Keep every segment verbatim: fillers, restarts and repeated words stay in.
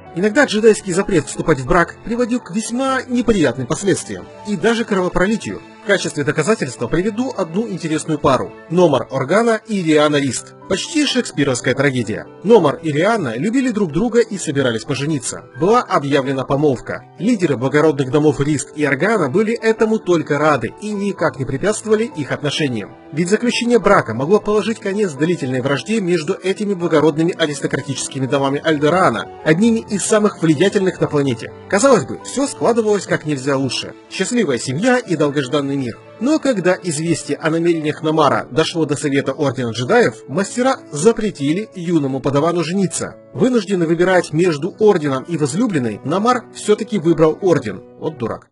Иногда джедайский запрет вступать в брак приводил к весьма неприятным последствиям и даже кровопролитию. В качестве доказательства приведу одну интересную пару – Номар Органа и Риана Рист. Почти шекспировская трагедия. Номар и Риана любили друг друга и собирались пожениться. Была объявлена помолвка. Лидеры благородных домов Рист и Органа были этому только рады и никак не препятствовали их отношениям. Ведь заключение брака могло положить конец длительной вражде между этими благородными аристократическими домами Альдерана, одними из самых влиятельных на планете. Казалось бы, все складывалось как нельзя лучше. Счастливая семья и долгожданный мир. Но когда известие о намерениях Номара дошло до Совета Ордена Джедаев, мастера запретили юному подавану жениться. Вынужденный выбирать между Орденом и возлюбленной, Номар все-таки выбрал Орден. Вот дурак.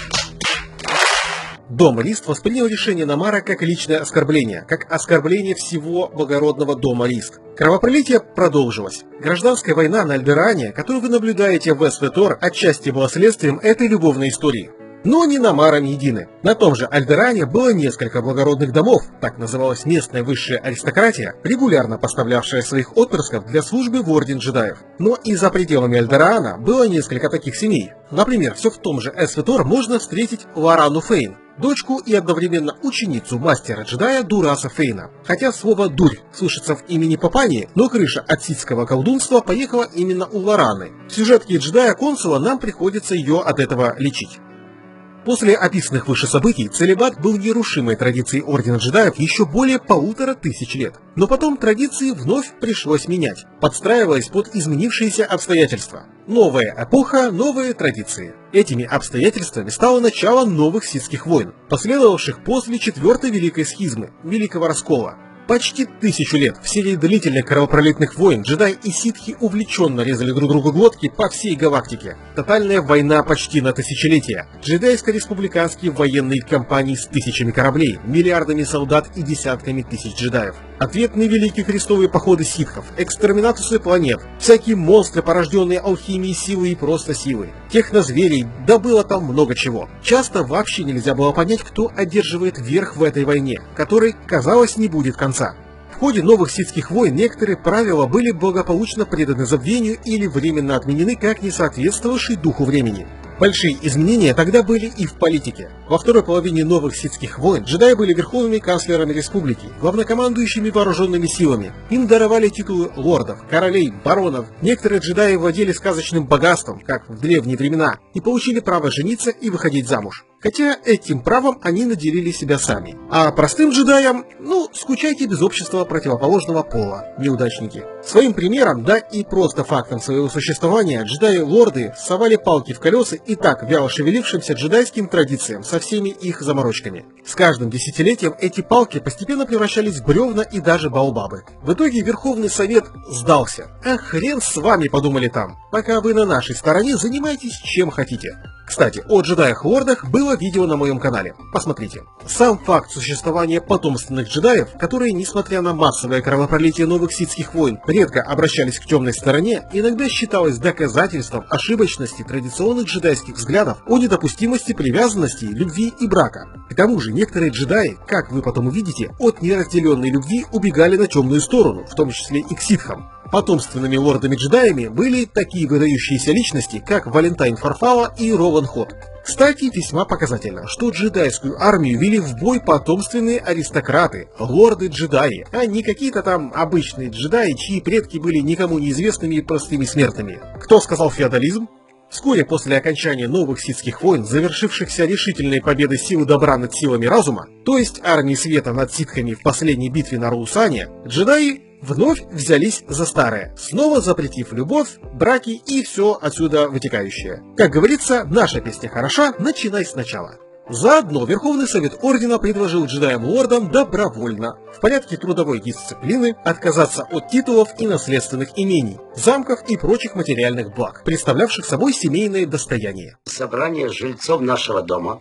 Дом Рист воспринял решение Номара как личное оскорбление, как оскорбление всего благородного дома Рист. Кровопролитие продолжилось. Гражданская война на Альдеране, которую вы наблюдаете в СВТОР, отчасти была следствием этой любовной истории. Но ни Номара не едины. На том же Альдеране было несколько благородных домов, так называлась местная высшая аристократия, регулярно поставлявшая своих отпрысков для службы в Орден Джедаев. Но и за пределами Альдерана было несколько таких семей. Например, все в том же СВТОР можно встретить Лорану Фейн, дочку и одновременно ученицу мастера-джедая Дураса Фейна. Хотя слово «дурь» слышится в имени Папани, но крыша от ситского колдунства поехала именно у Лораны. В сюжетке джедая-консула нам приходится ее от этого лечить. После описанных выше событий целибат был нерушимой традицией Ордена Джедаев еще более полутора тысяч лет. Но потом традиции вновь пришлось менять, подстраиваясь под изменившиеся обстоятельства. Новая эпоха, новые традиции. Этими обстоятельствами стало начало новых ситских войн, последовавших после Четвертой Великой Схизмы, Великого Раскола. Почти тысячу лет в серии длительных кровопролитных войн джедаи и ситхи увлеченно резали друг другу глотки по всей галактике. Тотальная война почти на тысячелетие. Джедайско-республиканские военные кампании с тысячами кораблей, миллиардами солдат и десятками тысяч джедаев. Ответные великие крестовые походы ситхов, экстерминатусы планет, всякие монстры, порожденные алхимией силы и просто силы, технозверей, да было там много чего. Часто вообще нельзя было понять, кто одерживает верх в этой войне, которой, казалось, не будет конца. В ходе новых ситских войн некоторые правила были благополучно преданы забвению или временно отменены как не соответствовавшие духу времени. Большие изменения тогда были и в политике. Во второй половине новых ситских войн джедаи были верховными канцлерами республики, главнокомандующими вооруженными силами. Им даровали титулы лордов, королей, баронов. Некоторые джедаи владели сказочным богатством, как в древние времена, и получили право жениться и выходить замуж. Хотя этим правом они наделили себя сами. А простым джедаям, ну, скучайте без общества противоположного пола, неудачники. Своим примером, да и просто фактом своего существования, джедаи-лорды совали палки в колеса и так вяло шевелившимся джедайским традициям со всеми их заморочками. С каждым десятилетием эти палки постепенно превращались в бревна и даже баобабы. В итоге Верховный Совет сдался. А хрен с вами, подумали там. Пока вы на нашей стороне, занимайтесь чем хотите. Кстати, о джедаях-лордах было видео на моем канале. Посмотрите. Сам факт существования потомственных джедаев, которые, несмотря на массовое кровопролитие новых ситских войн, редко обращались к темной стороне, иногда считалось доказательством ошибочности традиционных джедайских взглядов о недопустимости привязанности, любви и брака. К тому же некоторые джедаи, как вы потом увидите, от неразделенной любви убегали на темную сторону, в том числе и к ситхам. Потомственными лордами-джедаями были такие выдающиеся личности, как Валентайн Фарфала и Ролан Ход. Кстати, весьма показательно, что джедайскую армию вели в бой потомственные аристократы, лорды-джедаи, а не какие-то там обычные джедаи, чьи предки были никому неизвестными и простыми смертными. Кто сказал феодализм? Вскоре после окончания новых ситских войн, завершившихся решительной победой силы добра над силами разума, то есть армии света над ситхами в последней битве на Роусане, джедаи вновь взялись за старое, снова запретив любовь, браки и все отсюда вытекающее. Как говорится, наша песня хороша, начинай сначала. Заодно Верховный Совет Ордена предложил джедаям-лордам добровольно, в порядке трудовой дисциплины, отказаться от титулов и наследственных имений, замков и прочих материальных благ, представлявших собой семейное достояние. Собрание жильцов нашего дома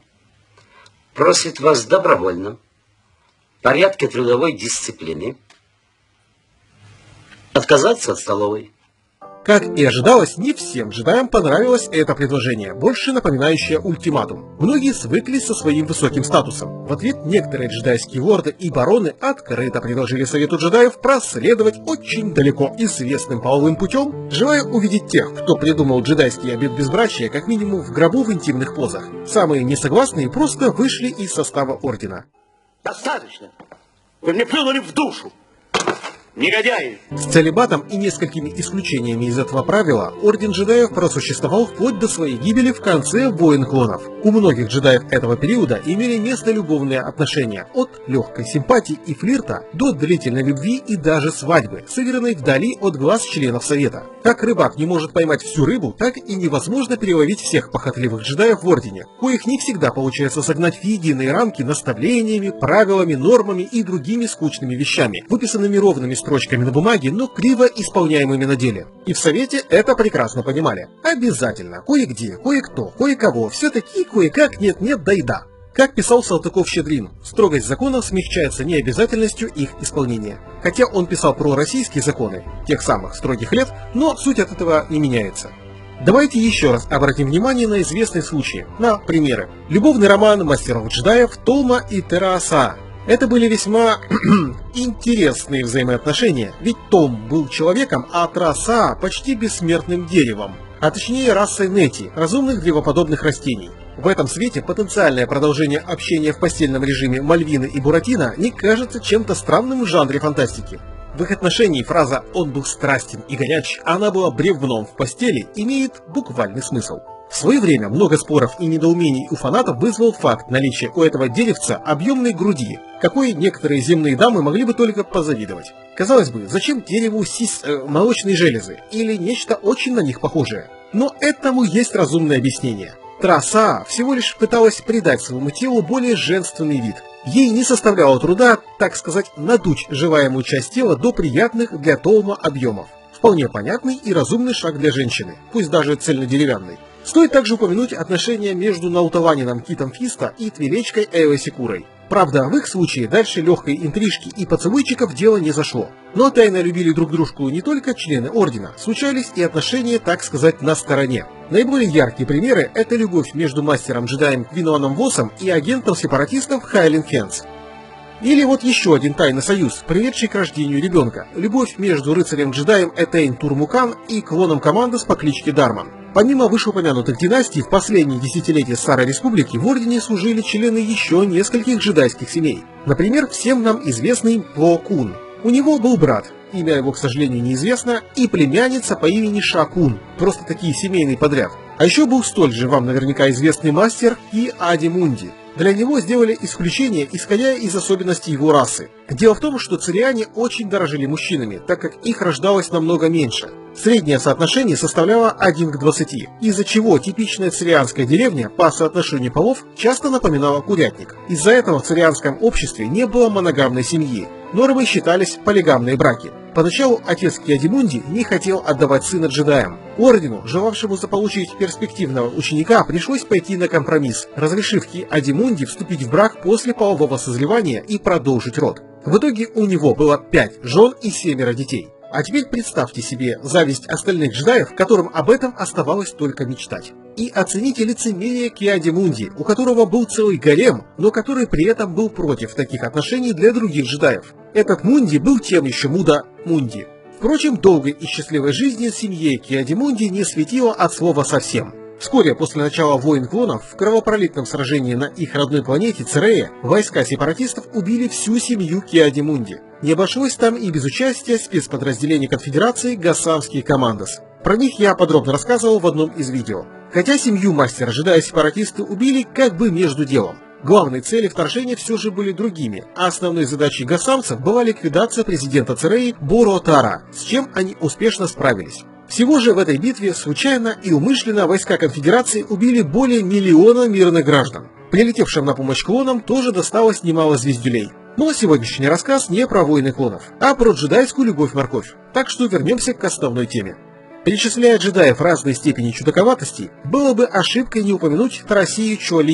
просит вас добровольно, в порядке трудовой дисциплины, отказаться от столовой. Как и ожидалось, не всем джедаям понравилось это предложение, больше напоминающее ультиматум. Многие свыклись со своим высоким статусом. В ответ некоторые джедайские лорды и бароны открыто предложили Совету джедаев проследовать очень далеко известным половым путем, желая увидеть тех, кто придумал джедайский обет безбрачия, как минимум в гробу в интимных позах. Самые несогласные просто вышли из состава ордена. Достаточно! Вы мне плюнули в душу! Негодяи! С целибатом и несколькими исключениями из этого правила Орден джедаев просуществовал вплоть до своей гибели в конце «Войн клонов». У многих джедаев этого периода имели место любовные отношения, от легкой симпатии и флирта до длительной любви и даже свадьбы, сыгранной вдали от глаз членов Совета. Как рыбак не может поймать всю рыбу, так и невозможно переловить всех похотливых джедаев в Ордене, коих не всегда получается согнать в единые рамки наставлениями, правилами, нормами и другими скучными вещами, выписанными ровными строчками на бумаге, но криво исполняемыми на деле. И в Совете это прекрасно понимали. Обязательно, кое-где, кое-кто, кое-кого, все-таки кое-как нет-нет, да и да. Как писал Салтыков-Щедрин, строгость законов смягчается необязательностью их исполнения. Хотя он писал про российские законы, тех самых строгих лет, но суть от этого не меняется. Давайте еще раз обратим внимание на известные случаи, на примеры. Любовный роман мастеров-джедаев Толма и Терааса. Это были весьма интересные взаимоотношения, ведь Том был человеком, а Терааса почти бессмертным деревом, а точнее расой Нети, разумных древоподобных растений. В этом свете потенциальное продолжение общения в постельном режиме Мальвины и Буратино не кажется чем-то странным в жанре фантастики. В их отношении фраза «он был страстен и горяч, а она была бревном в постели» имеет буквальный смысл. В свое время много споров и недоумений у фанатов вызвал факт наличия у этого деревца объемной груди, какой некоторые земные дамы могли бы только позавидовать. Казалось бы, зачем дереву сис, э, молочные железы или нечто очень на них похожее? Но этому есть разумное объяснение. Терааса всего лишь пыталась придать своему телу более женственный вид. Ей не составляло труда, так сказать, надуть желаемую часть тела до приятных для Толма объемов. Вполне понятный и разумный шаг для женщины, пусть даже цельнодеревянной. Стоит также упомянуть отношения между науталанином Китом Фиста и твилечкой Эйвой Секурой. Правда, в их случае дальше легкой интрижки и поцелуйчиков дело не зашло. Но тайно любили друг дружку не только члены Ордена, случались и отношения, так сказать, на стороне. Наиболее яркие примеры – это любовь между мастером-джедаем Квинуаном Восом и агентом сепаратистов Хайлин Хенс. Или вот еще один тайный союз, приведший к рождению ребенка – любовь между рыцарем-джедаем Этейн Турмукан и клоном Командос по кличке Дарман. Помимо вышеупомянутых династий, в последние десятилетия Старой Республики в Ордене служили члены еще нескольких джедайских семей. Например, всем нам известный Пло Кун. У него был брат, имя его, к сожалению, неизвестно, и племянница по имени Ша Кун, просто такие семейные подряд. А еще был столь же вам наверняка известный мастер и Ади-Мунди. Для него сделали исключение, исходя из особенностей его расы. Дело в том, что цириане очень дорожили мужчинами, так как их рождалось намного меньше. Среднее соотношение составляло один к двадцати, из-за чего типичная цирианская деревня по соотношению полов часто напоминала курятник. Из-за этого в цирианском обществе не было моногамной семьи. Нормой считались полигамные браки. Поначалу отец Киадимунди не хотел отдавать сына джедаям. Ордену, желавшему заполучить перспективного ученика, пришлось пойти на компромисс, разрешив Киадимунди вступить в брак после полового созревания и продолжить род. В итоге у него было пять жен и семеро детей. А теперь представьте себе зависть остальных джедаев, которым об этом оставалось только мечтать. И оцените лицемерие Киадимунди, у которого был целый гарем, но который при этом был против таких отношений для других джедаев. Этот Мунди был тем еще Муда Мунди. Впрочем, долгой и счастливой жизни семье Киадимунди не светило от слова совсем. Вскоре после начала войн клонов в кровопролитном сражении на их родной планете Церея войска сепаратистов убили всю семью Киадимунди. Не обошлось там и без участия спецподразделений конфедерации Гассанские Командос. Про них я подробно рассказывал в одном из видео. Хотя семью мастера джедая сепаратисты убили как бы между делом. Главные цели вторжения все же были другими, а основной задачей гассанцев была ликвидация президента Цереи Боро Тара, с чем они успешно справились. Всего же в этой битве случайно и умышленно войска конфедерации убили более миллиона мирных граждан. Прилетевшим на помощь клонам тоже досталось немало звездюлей. Но сегодняшний рассказ не про войны клонов, а про джедайскую любовь-морковь. Так что вернемся к основной теме. Перечисляя джедаев разной степени чудаковатости, было бы ошибкой не упомянуть Тарасию Чолим.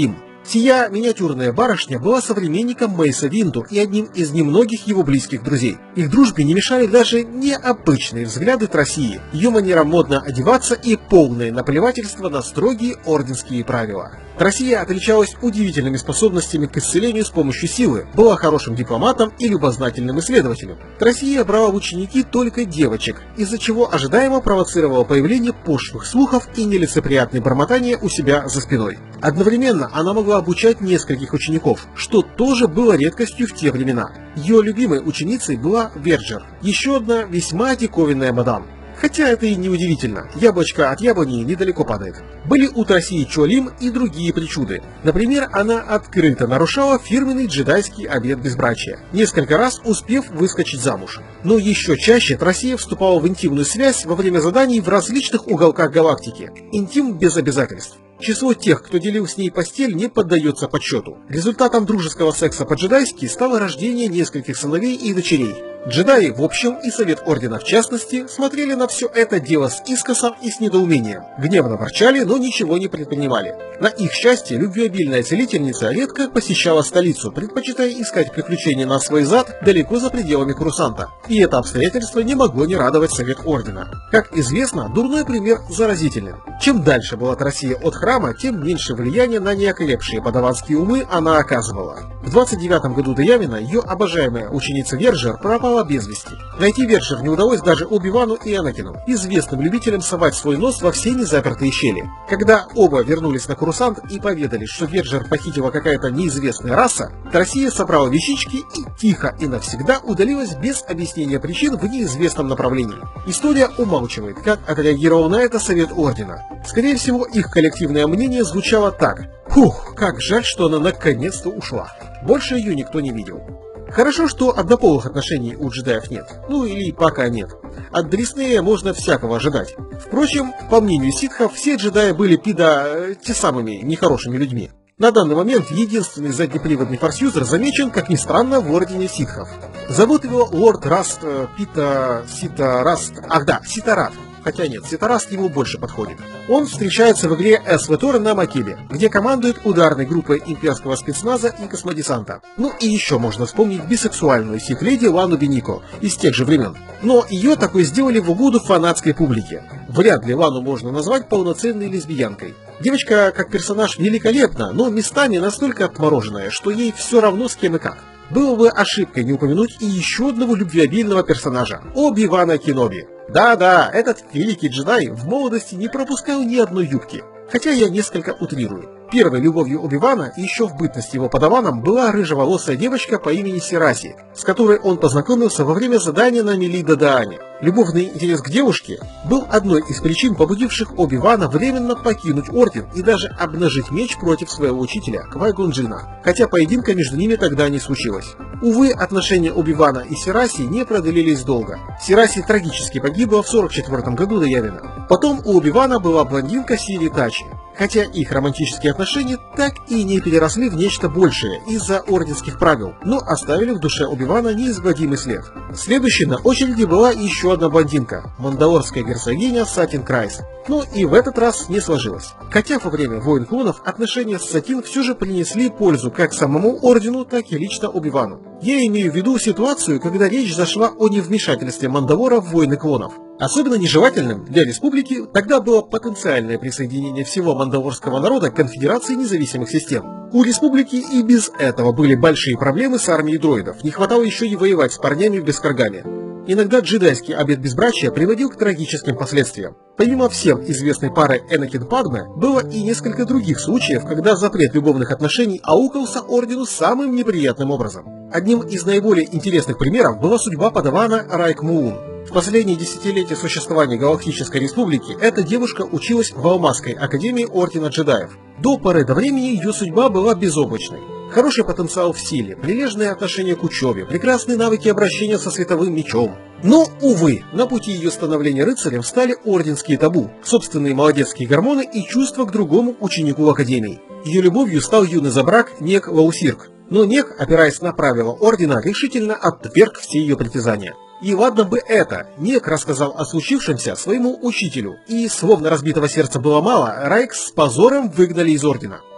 Сия миниатюрная барышня была современником Мейса Винду и одним из немногих его близких друзей. Их дружбе не мешали даже необычные взгляды Трассии, ее манера модно одеваться и полное наплевательство на строгие орденские правила. Трассия отличалась удивительными способностями к исцелению с помощью силы, была хорошим дипломатом и любознательным исследователем. Трассия брала в ученики только девочек, из-за чего ожидаемо провоцировала появление пошлых слухов и нелицеприятные бормотания у себя за спиной. Одновременно она могла обучать нескольких учеников, что тоже было редкостью в те времена. Ее любимой ученицей была Верджер, еще одна весьма диковинная мадам. Хотя это и не удивительно, яблочко от яблони недалеко падает. Были у Трассии Чолим и другие причуды. Например, она открыто нарушала фирменный джедайский обет безбрачия, несколько раз успев выскочить замуж. Но еще чаще Трассия вступала в интимную связь во время заданий в различных уголках галактики. Интим без обязательств. Число тех, кто делил с ней постель, не поддается подсчету. Результатом дружеского секса по-джедайски стало рождение нескольких сыновей и дочерей. Джедаи в общем и Совет Ордена в частности смотрели на все это дело с искоса и с недоумением. Гневно ворчали, но ничего не предпринимали. На их счастье, любвеобильная целительница редко посещала столицу, предпочитая искать приключения на свой зад далеко за пределами Курусанта. И это обстоятельство не могло не радовать Совет Ордена. Как известно, дурной пример заразителен. Чем дальше была Трассия от храма, тем меньше влияния на неокрепшие подаванские умы она оказывала. В двадцать девятом году до Явина ее обожаемая ученица Верджер пропала без вести. Найти Верджер не удалось даже Оби-Вану и Анакину, известным любителям совать свой нос во все незапертые щели. Когда оба вернулись на Курусант и поведали, что Верджер похитила какая-то неизвестная раса, Трассия собрала вещички и тихо и навсегда удалилась без объяснения причин в неизвестном направлении. История умалчивает, как отреагировал на это Совет Ордена. Скорее всего, их коллективное мнение звучало так: «Фух, как жаль, что она наконец-то ушла». Больше ее никто не видел. Хорошо, что однополых отношений у джедаев нет. Ну или пока нет. От Дриснея можно всякого ожидать. Впрочем, по мнению ситхов, все джедаи были пида... те самыми нехорошими людьми. На данный момент единственный заднеприводный форсюзер замечен, как ни странно, в Ордене ситхов. Зовут его Лорд Раст... Пита... Сита... Раст... Ах да, Ситарат. Хотя нет, Ситараст ему больше подходит. Он встречается в игре эс ви тор на Макебе, где командует ударной группой имперского спецназа и космодесанта. Ну и еще можно вспомнить бисексуальную сит-леди Лану Бенико из тех же времен. Но ее такой сделали в угоду фанатской публике. Вряд ли Лану можно назвать полноценной лесбиянкой. Девочка как персонаж великолепна, но местами настолько отмороженная, что ей все равно с кем и как. Было бы ошибкой не упомянуть и еще одного любвеобильного персонажа – Оби-Вана Кеноби. Да-да, этот великий джедай в молодости не пропускал ни одной юбки. Хотя я несколько утрирую. Первой любовью Оби-Вана еще в бытность его подаваном была рыжеволосая девочка по имени Сираси, с которой он познакомился во время задания на Мели-Дадаане. Любовный интерес к девушке был одной из причин, побудивших Оби-Вана временно покинуть Орден и даже обнажить меч против своего учителя Квай-Гон Джинна, хотя поединка между ними тогда не случилось. Увы, отношения Оби-Вана и Сираси не продлились долго. Сираси трагически погибла в сорок четвёртом году до Явина. Потом у Оби-Вана была блондинка Сири Тачи. Хотя их романтические отношения так и не переросли в нечто большее из-за орденских правил, но оставили в душе Оби-Вана неизгладимый след. Следующей на очереди была еще одна блондинка – мандалорская герцогиня Сатин Крайс. Но и в этот раз не сложилось. Хотя во время войн клонов отношения с Сатин все же принесли пользу как самому Ордену, так и лично Оби-Вану. Я имею в виду ситуацию, когда речь зашла о невмешательстве Мандалора в войны клонов. Особенно нежелательным для республики тогда было потенциальное присоединение всего мандалорского народа к конфедерации независимых систем. У республики и без этого были большие проблемы с армией дроидов, не хватало еще и воевать с парнями в Бескаргаме. Иногда джедайский обет безбрачия приводил к трагическим последствиям. Помимо всем известной пары Энакин-Падме, было и несколько других случаев, когда запрет любовных отношений аукался Ордену самым неприятным образом. Одним из наиболее интересных примеров была судьба подавана Райк Муун. В последние десятилетия существования Галактической Республики эта девушка училась в Алмазской Академии Ордена Джедаев. До поры до времени ее судьба была безоблачной. Хороший потенциал в силе, прилежное отношение к учебе, прекрасные навыки обращения со световым мечом. Но, увы, на пути ее становления рыцарем стали орденские табу, собственные молодецкие гормоны и чувства к другому ученику в Академии. Ее любовью стал юный забрак Нек Лаусирк. Но Нек, опираясь на правила Ордена, решительно отверг все ее притязания. И ладно бы это, Нек рассказал о случившемся своему учителю, и, словно разбитого сердца было мало, Райк с позором выгнали из Ордена.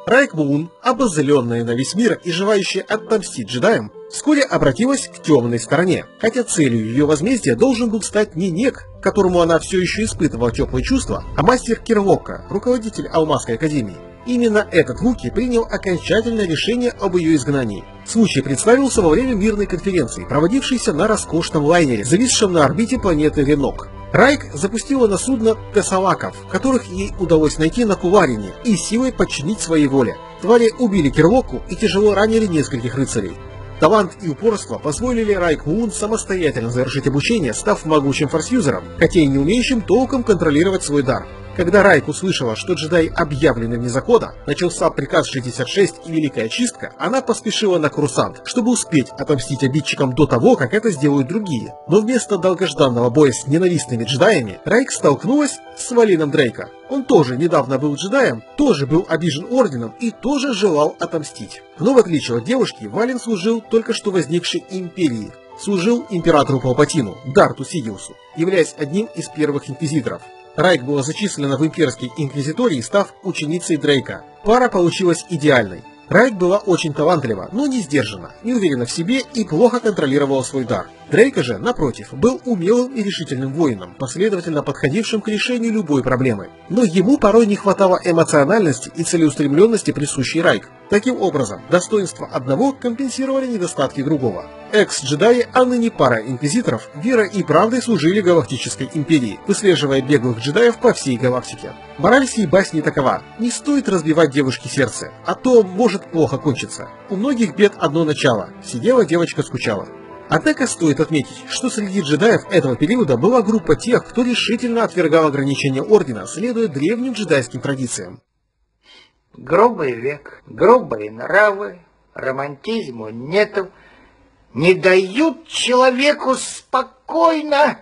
Райк Муун, обозленная на весь мир и желающая отомстить джедаям, вскоре обратилась к темной стороне, хотя целью ее возмездия должен был стать не Нек, к которому она все еще испытывала теплые чувства, а мастер Кирлокка, руководитель Алмазской академии. Именно этот Вуки принял окончательное решение об ее изгнании. Случай представился во время мирной конференции, проводившейся на роскошном лайнере, зависшем на орбите планеты Ренок. Райк запустила на судно тессалаков, которых ей удалось найти на Куларине, и силой подчинить своей воле. Твари убили Кирлокку и тяжело ранили нескольких рыцарей. Талант и упорство позволили Райк Муун самостоятельно завершить обучение, став могучим форсюзером, хотя и не умеющим толком контролировать свой дар. Когда Райк услышала, что джедаи объявлены вне закона, начался приказ шестьдесят шесть и Великая Чистка, она поспешила на Крусант, чтобы успеть отомстить обидчикам до того, как это сделают другие. Но вместо долгожданного боя с ненавистными джедаями, Райк столкнулась с Валином Дрейка. Он тоже недавно был джедаем, тоже был обижен Орденом и тоже желал отомстить. Но в отличие от девушки, Валин служил только что возникшей империи. Служил императору Палпатину, Дарту Сидиусу, являясь одним из первых инквизиторов. Райк была зачислена в имперский инквизиторий, став ученицей Дрейка. Пара получилась идеальной. Райк была очень талантлива, но не сдержана, не уверена в себе и плохо контролировала свой дар. Дрейка же, напротив, был умелым и решительным воином, последовательно подходившим к решению любой проблемы. Но ему порой не хватало эмоциональности и целеустремленности, присущей Райк. Таким образом, достоинства одного компенсировали недостатки другого. Экс-джедаи, а ныне пара инквизиторов, верой и правдой служили Галактической империи, выслеживая беглых джедаев по всей галактике. Мораль сей басни такова: не стоит разбивать девушке сердце, а то может плохо кончиться. У многих бед одно начало – сидела девочка скучала. Однако стоит отметить, что среди джедаев этого периода была группа тех, кто решительно отвергал ограничения Ордена, следуя древним джедайским традициям. Грубый век, грубые нравы, романтизму нету, не дают человеку спокойно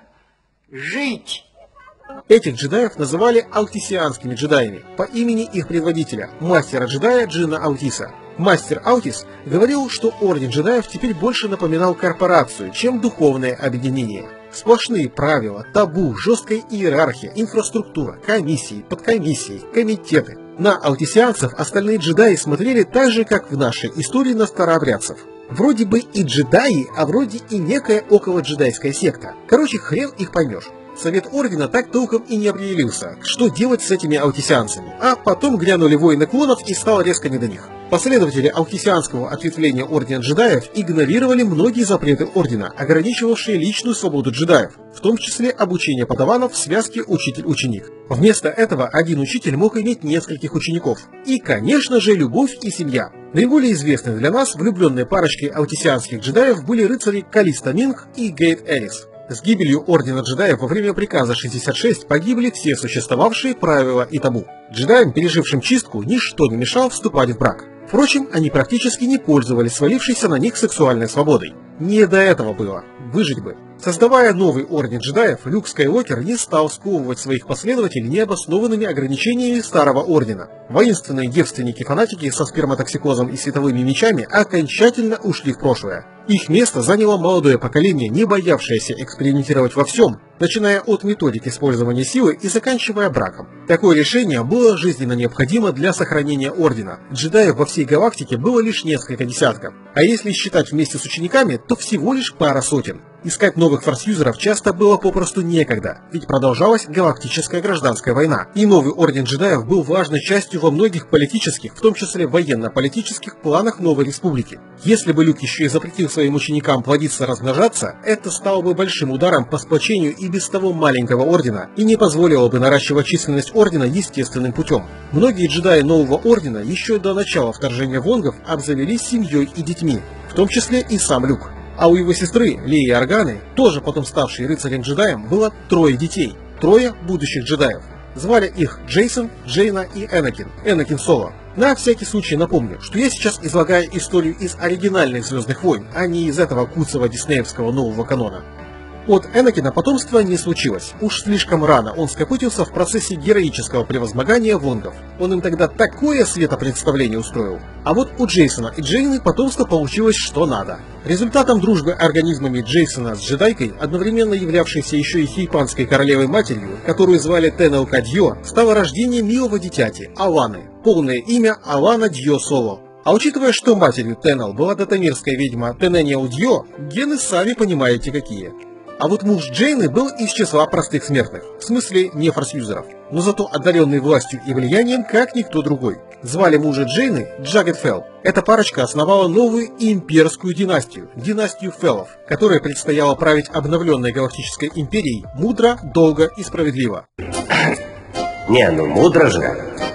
жить. Этих джедаев называли аутисианскими джедаями по имени их предводителя, мастера-джедая Джина Аутиса. Мастер Аутис говорил, что Орден джедаев теперь больше напоминал корпорацию, чем духовное объединение. Сплошные правила, табу, жесткая иерархия, инфраструктура, комиссии, подкомиссии, комитеты. На аутисианцев остальные джедаи смотрели так же, как в нашей истории на старообрядцев. Вроде бы и джедаи, а вроде и некая околоджедайская секта. Короче, хрен их поймешь. Совет Ордена так толком и не определился, что делать с этими аутисианцами, а потом глянули воины клонов и стало резко не до них. Последователи аутисианского ответвления Ордена джедаев игнорировали многие запреты Ордена, ограничивавшие личную свободу джедаев, в том числе обучение подаванов в связке учитель-ученик. Вместо этого один учитель мог иметь нескольких учеников. И, конечно же, любовь и семья. Наиболее известны для нас влюбленные парочки аутисианских джедаев были рыцари Калиста Минг и Гейт Эрис. С гибелью Ордена джедаев во время приказа шестьдесят шесть погибли все существовавшие правила и табу. Джедаям, пережившим чистку, ничто не мешало вступать в брак. Впрочем, они практически не пользовались свалившейся на них сексуальной свободой. Не до этого было. Выжить бы. Создавая новый Орден джедаев, Люк Скайуокер не стал сковывать своих последователей необоснованными ограничениями Старого Ордена. Воинственные девственники-фанатики со сперматоксикозом и световыми мечами окончательно ушли в прошлое. Их место заняло молодое поколение, не боявшееся экспериментировать во всем, начиная от методик использования силы и заканчивая браком. Такое решение было жизненно необходимо для сохранения Ордена. Джедаев во всей галактике было лишь несколько десятков, а если считать вместе с учениками, то всего лишь пара сотен. Искать новых форсюзеров часто было попросту некогда, ведь продолжалась галактическая гражданская война, и новый Орден джедаев был важной частью во многих политических, в том числе военно-политических планах новой республики. Если бы Люк еще и запретил своим ученикам плодиться, размножаться, это стало бы большим ударом по сплочению и без того маленького Ордена, и не позволило бы наращивать численность Ордена естественным путем. Многие джедаи нового Ордена еще до начала вторжения вонгов обзавелись семьей и детьми, в том числе и сам Люк. А у его сестры, Леи Органы, тоже потом ставшей рыцарем-джедаем, было трое детей, трое будущих джедаев. Звали их Джейсон, Джейна и Энакин, Энакин Соло. На всякий случай напомню, что я сейчас излагаю историю из оригинальных «Звездных войн», а не из этого куцого диснеевского нового канона. От Энакина потомства не случилось. Уж слишком рано он скопытился в процессе героического превозмогания вонгов. Он им тогда такое светопредставление устроил. А вот у Джейсона и Джейны потомство получилось что надо. Результатом дружбы организмами Джейсона с джедайкой, одновременно являвшейся еще и хейпанской королевой-матерью, которую звали Тенел Кадьё, стало рождение милого дитяти, Аланы. Полное имя Алана Дьё Соло. А учитывая, что матерью Тенел была датамирская ведьма Тенениал Дьё, гены сами понимаете какие. А вот муж Джейны был из числа простых смертных, в смысле не форсюзеров, но зато одаренный властью и влиянием, как никто другой. Звали мужа Джейны Джаггед Фелл. Эта парочка основала новую имперскую династию, династию Феллов, которая предстояло править обновленной галактической империей мудро, долго и справедливо. Не, ну мудро же.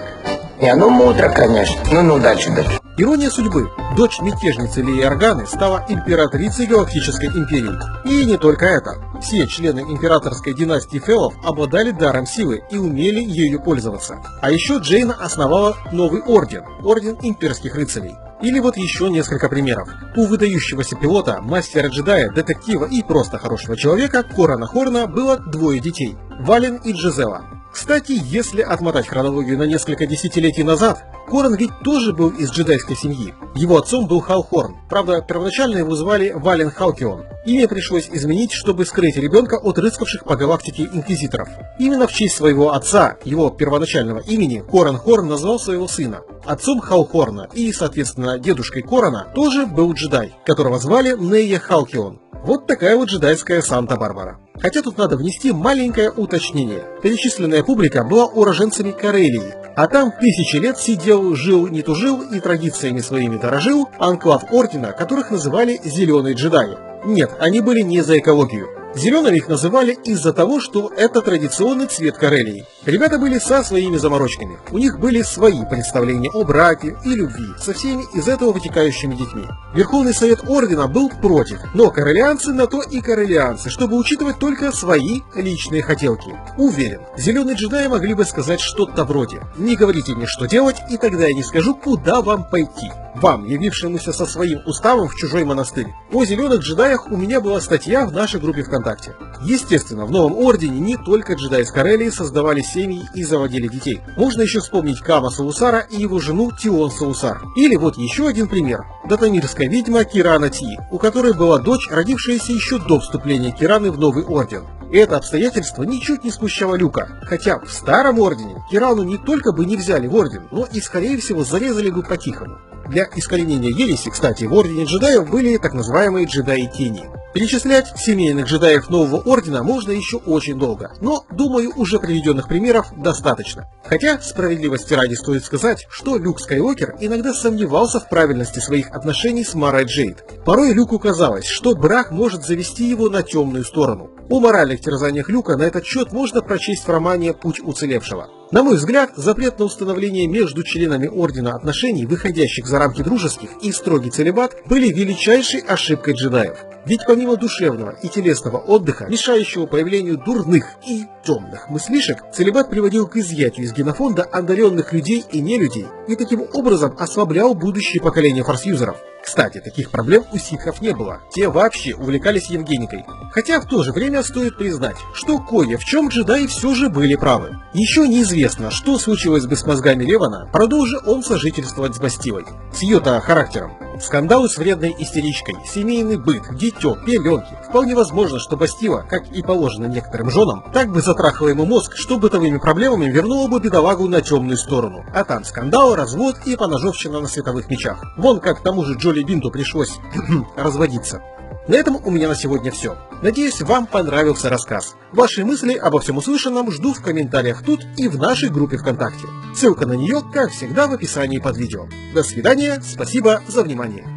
Не, ну мудро, конечно. Ну-ну, дальше, дальше. Ирония судьбы. Дочь мятежницы Леи Органы стала императрицей Галактической империи. И не только это. Все члены императорской династии Феллов обладали даром силы и умели ею пользоваться. А еще Джейна основала новый орден, орден имперских рыцарей. Или вот еще несколько примеров. У выдающегося пилота, мастера-джедая, детектива и просто хорошего человека Корана Хорна было двое детей – Вален и Джизела. Кстати, если отмотать хронологию на несколько десятилетий назад, Коран ведь тоже был из джедайской семьи. Его отцом был Хал Хорн, правда, первоначально его звали Вален Халкион. Имя пришлось изменить, чтобы скрыть ребенка от рыскавших по галактике инквизиторов. Именно в честь своего отца, его первоначального имени, Коран Хорн назвал своего сына. Отцом Хал Хорна и, соответственно, дедушкой Корана тоже был джедай, которого звали Нея Халкион. Вот такая вот джедайская Санта-Барбара. Хотя тут надо внести маленькое уточнение. Перечисленная публика была уроженцами Карелии, а там тысячи лет сидел, жил, не тужил и традициями своими дорожил анклав ордена, которых называли «зеленые джедаи». Нет, они были не за экологию. Зелеными их называли из-за того, что это традиционный цвет Карелии. Ребята были со своими заморочками. У них были свои представления о браке и любви, со всеми из этого вытекающими детьми. Верховный совет ордена был против, но карелианцы на то и карелианцы, чтобы учитывать только свои личные хотелки. Уверен, зеленые джедаи могли бы сказать что-то вроде: «Не говорите мне, что делать, и тогда я не скажу, куда вам пойти». Вам, явившемуся со своим уставом в чужой монастырь. О зеленых джедаях у меня была статья в нашей группе ВКонтакте. Естественно, в новом ордене не только джедаи из Карелии создавали семьи и заводили детей. Можно еще вспомнить Кама Саусара и его жену Тион Саусар. Или вот еще один пример. Датамирская ведьма Кирана Ти, у которой была дочь, родившаяся еще до вступления Кираны в новый орден. И это обстоятельство ничуть не смущало Люка, хотя в старом ордене Кирану не только бы не взяли в орден, но и скорее всего зарезали бы по-тихому. Для искоренения ереси, кстати, в ордене джедаев были так называемые джедаи тени. Перечислять семейных джедаев нового ордена можно еще очень долго, но, думаю, уже приведенных примеров достаточно. Хотя, справедливости ради стоит сказать, что Люк Скайуокер иногда сомневался в правильности своих отношений с Марой Джейд. Порой Люку казалось, что брак может завести его на темную сторону. О моральных терзаниях Люка на этот счет можно прочесть в романе «Путь уцелевшего». На мой взгляд, запрет на установление между членами ордена отношений, выходящих за рамки дружеских, и строгий целибат были величайшей ошибкой джедаев. Ведь помимо душевного и телесного отдыха, мешающего появлению дурных и темных мыслишек, целибат приводил к изъятию из генофонда одаренных людей и нелюдей и таким образом ослаблял будущее поколение форсюзеров. Кстати, таких проблем у ситхов не было, те вообще увлекались Евгеникой. Хотя в то же время стоит признать, что кое в чем джедаи все же были правы. Еще неизвестно, что случилось бы с мозгами Левана, продолжи он сожительствовать с Бастилой. С ее-то характером. Скандалы с вредной истеричкой, семейный быт, дитё, пеленки. Вполне возможно, что Бастила, как и положено некоторым женам, так бы затрахала ему мозг, что бытовыми проблемами вернула бы бедолагу на темную сторону. А там скандал, развод и поножовщина на световых мечах. Вон как тому же Джоли Бинту пришлось разводиться. На этом у меня на сегодня все. Надеюсь, вам понравился рассказ. Ваши мысли обо всем услышанном жду в комментариях тут и в нашей группе ВКонтакте. Ссылка на нее, как всегда, в описании под видео. До свидания, спасибо за внимание.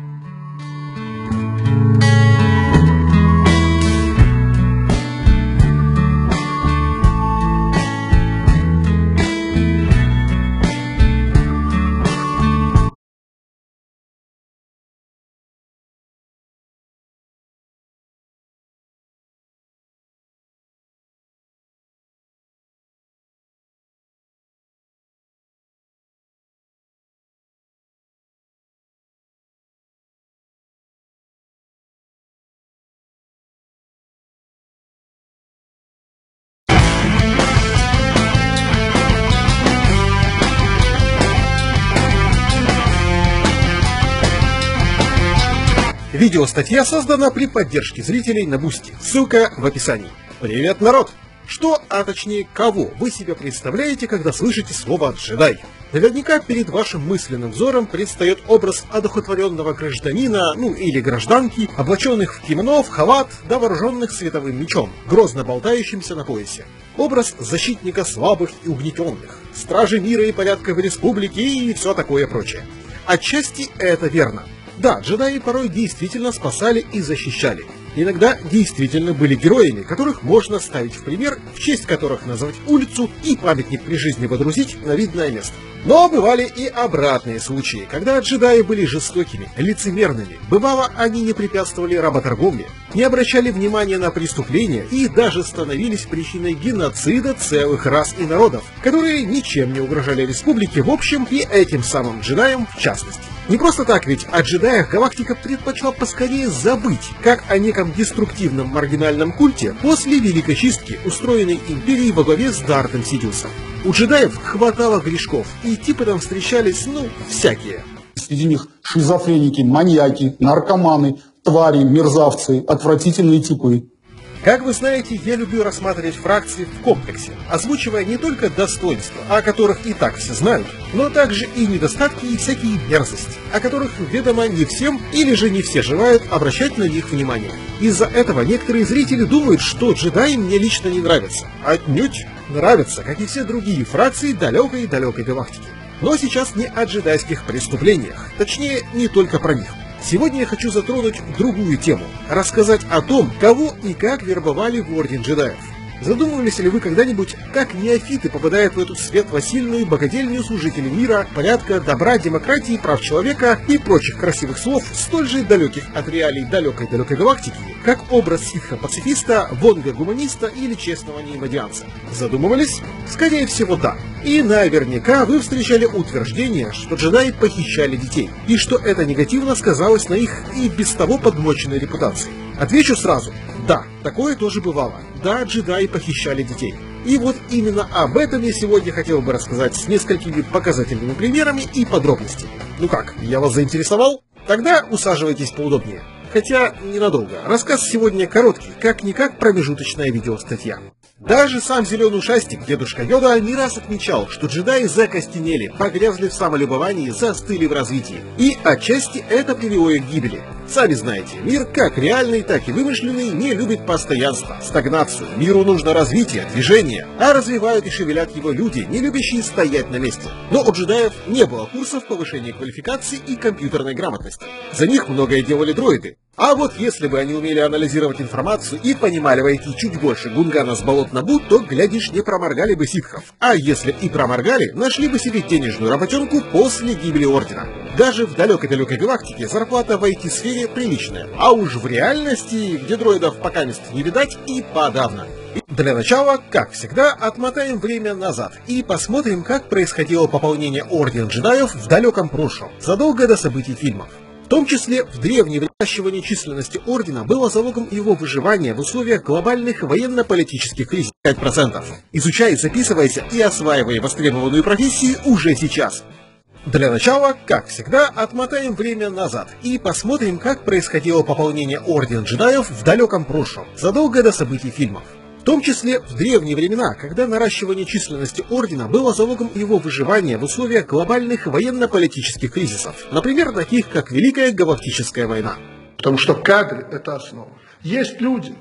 Видеостатья создана при поддержке зрителей на Бусти. Ссылка в описании. Привет, народ! Что, а точнее кого, вы себе представляете, когда слышите слово «джедай»? Наверняка перед вашим мысленным взором предстает образ одухотворенного гражданина, ну или гражданки, облаченных в кимоно, в халат, да вооруженных световым мечом, грозно болтающимся на поясе. Образ защитника слабых и угнетенных, стражи мира и порядка в республике и все такое прочее. Отчасти это верно. Да, джедаи порой действительно спасали и защищали. Иногда действительно были героями, которых можно ставить в пример, в честь которых назвать улицу и памятник при жизни водрузить на видное место. Но бывали и обратные случаи, когда джедаи были жестокими, лицемерными. Бывало, они не препятствовали работорговле, не обращали внимания на преступления и даже становились причиной геноцида целых рас и народов, которые ничем не угрожали республике в общем и этим самым джедаям в частности. Не просто так, ведь о джедаях галактика предпочла поскорее забыть, как о неком деструктивном маргинальном культе после Великой Чистки, устроенной империей во главе с Дартом Сидиусом. У джедаев хватало грешков, и типы там встречались, ну, всякие. Среди них шизофреники, маньяки, наркоманы, твари, мерзавцы, отвратительные типы. Как вы знаете, я люблю рассматривать фракции в комплексе, озвучивая не только достоинства, о которых и так все знают, но также и недостатки и всякие мерзости, о которых, ведомо, не всем или же не все желают обращать на них внимание. Из-за этого некоторые зрители думают, что джедаи мне лично не нравятся. Отнюдь нравятся, как и все другие фракции далекой-далекой галактики. Но сейчас не о джедайских преступлениях, точнее, не только про них. Сегодня я хочу затронуть другую тему, рассказать о том, кого и как вербовали в Орден джедаев. Задумывались ли вы когда-нибудь, как неофиты попадают в эту светло-сильную богадельню служителей мира, порядка, добра, демократии, прав человека и прочих красивых слов, столь же далеких от реалий далекой-далекой галактики, как образ ситха-пацифиста, вонга-гуманиста или честного неимодианца? Задумывались? Скорее всего, да. И наверняка вы встречали утверждение, что джедаи похищали детей, и что это негативно сказалось на их и без того подмоченной репутации. Отвечу сразу. Да, такое тоже бывало. Да, джедаи похищали детей. И вот именно об этом я сегодня хотел бы рассказать с несколькими показательными примерами и подробностями. Ну как, я вас заинтересовал? Тогда усаживайтесь поудобнее. Хотя ненадолго. Рассказ сегодня короткий, как-никак промежуточная видеостатья. Даже сам зеленый ушастик, дедушка Йода, не раз отмечал, что джедаи закостенели, погрязли в самолюбовании, застыли в развитии. И отчасти это привело их к гибели. Сами знаете, мир как реальный, так и вымышленный не любит постоянство, стагнацию. Миру нужно развитие, движение, а развивают и шевелят его люди, не любящие стоять на месте. Но у джедаев не было курсов повышения квалификации и компьютерной грамотности. За них многое делали дроиды. А вот если бы они умели анализировать информацию и понимали войти чуть больше гунгана с болот Набу, то, глядишь, не проморгали бы ситхов. А если и проморгали, нашли бы себе денежную работенку после гибели Ордена. Даже в далекой-далекой галактике зарплата в ай ти-сфере приличная. А уж в реальности, где дроидов пока мест не видать, и подавно. Для начала, как всегда, отмотаем время назад и посмотрим, как происходило пополнение Ордена джедаев в далеком прошлом, задолго до событий фильмов. В том числе в древнем выращивании численности Ордена было залогом его выживания в условиях глобальных военно-политических кризисов пять процентов. Изучай, записывайся и осваивай востребованную профессию уже сейчас. Для начала, как всегда, отмотаем время назад и посмотрим, как происходило пополнение Ордена джедаев в далеком прошлом, задолго до событий фильмов. В том числе в древние времена, когда наращивание численности Ордена было залогом его выживания в условиях глобальных военно-политических кризисов, например, таких как Великая Галактическая война. Потому что кадры – это основа. Есть люди,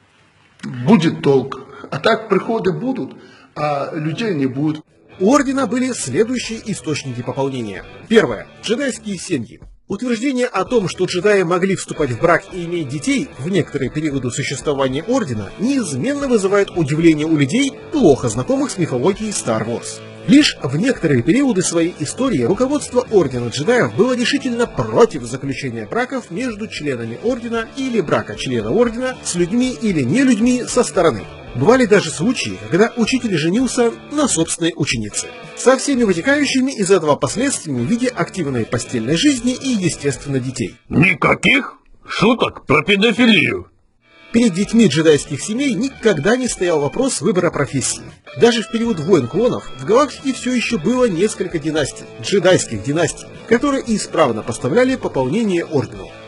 будет толк, а так приходы будут, а людей не будет. У Ордена были следующие источники пополнения. Первое. Джедайские семьи. Утверждение о том, что джедаи могли вступать в брак и иметь детей в некоторые периоды существования Ордена, неизменно вызывает удивление у людей, плохо знакомых с мифологией Star Wars. Лишь в некоторые периоды своей истории руководство Ордена джедаев было решительно против заключения браков между членами Ордена или брака члена Ордена с людьми или не людьми со стороны. Бывали даже случаи, когда учитель женился на собственной ученице, со всеми вытекающими из этого последствиями в виде активной постельной жизни и, естественно, детей. Никаких шуток про педофилию. Перед детьми джедайских семей никогда не стоял вопрос выбора профессии. Даже в период войн клонов в галактике все еще было несколько династий, джедайских династий, которые исправно поставляли пополнение Ордену.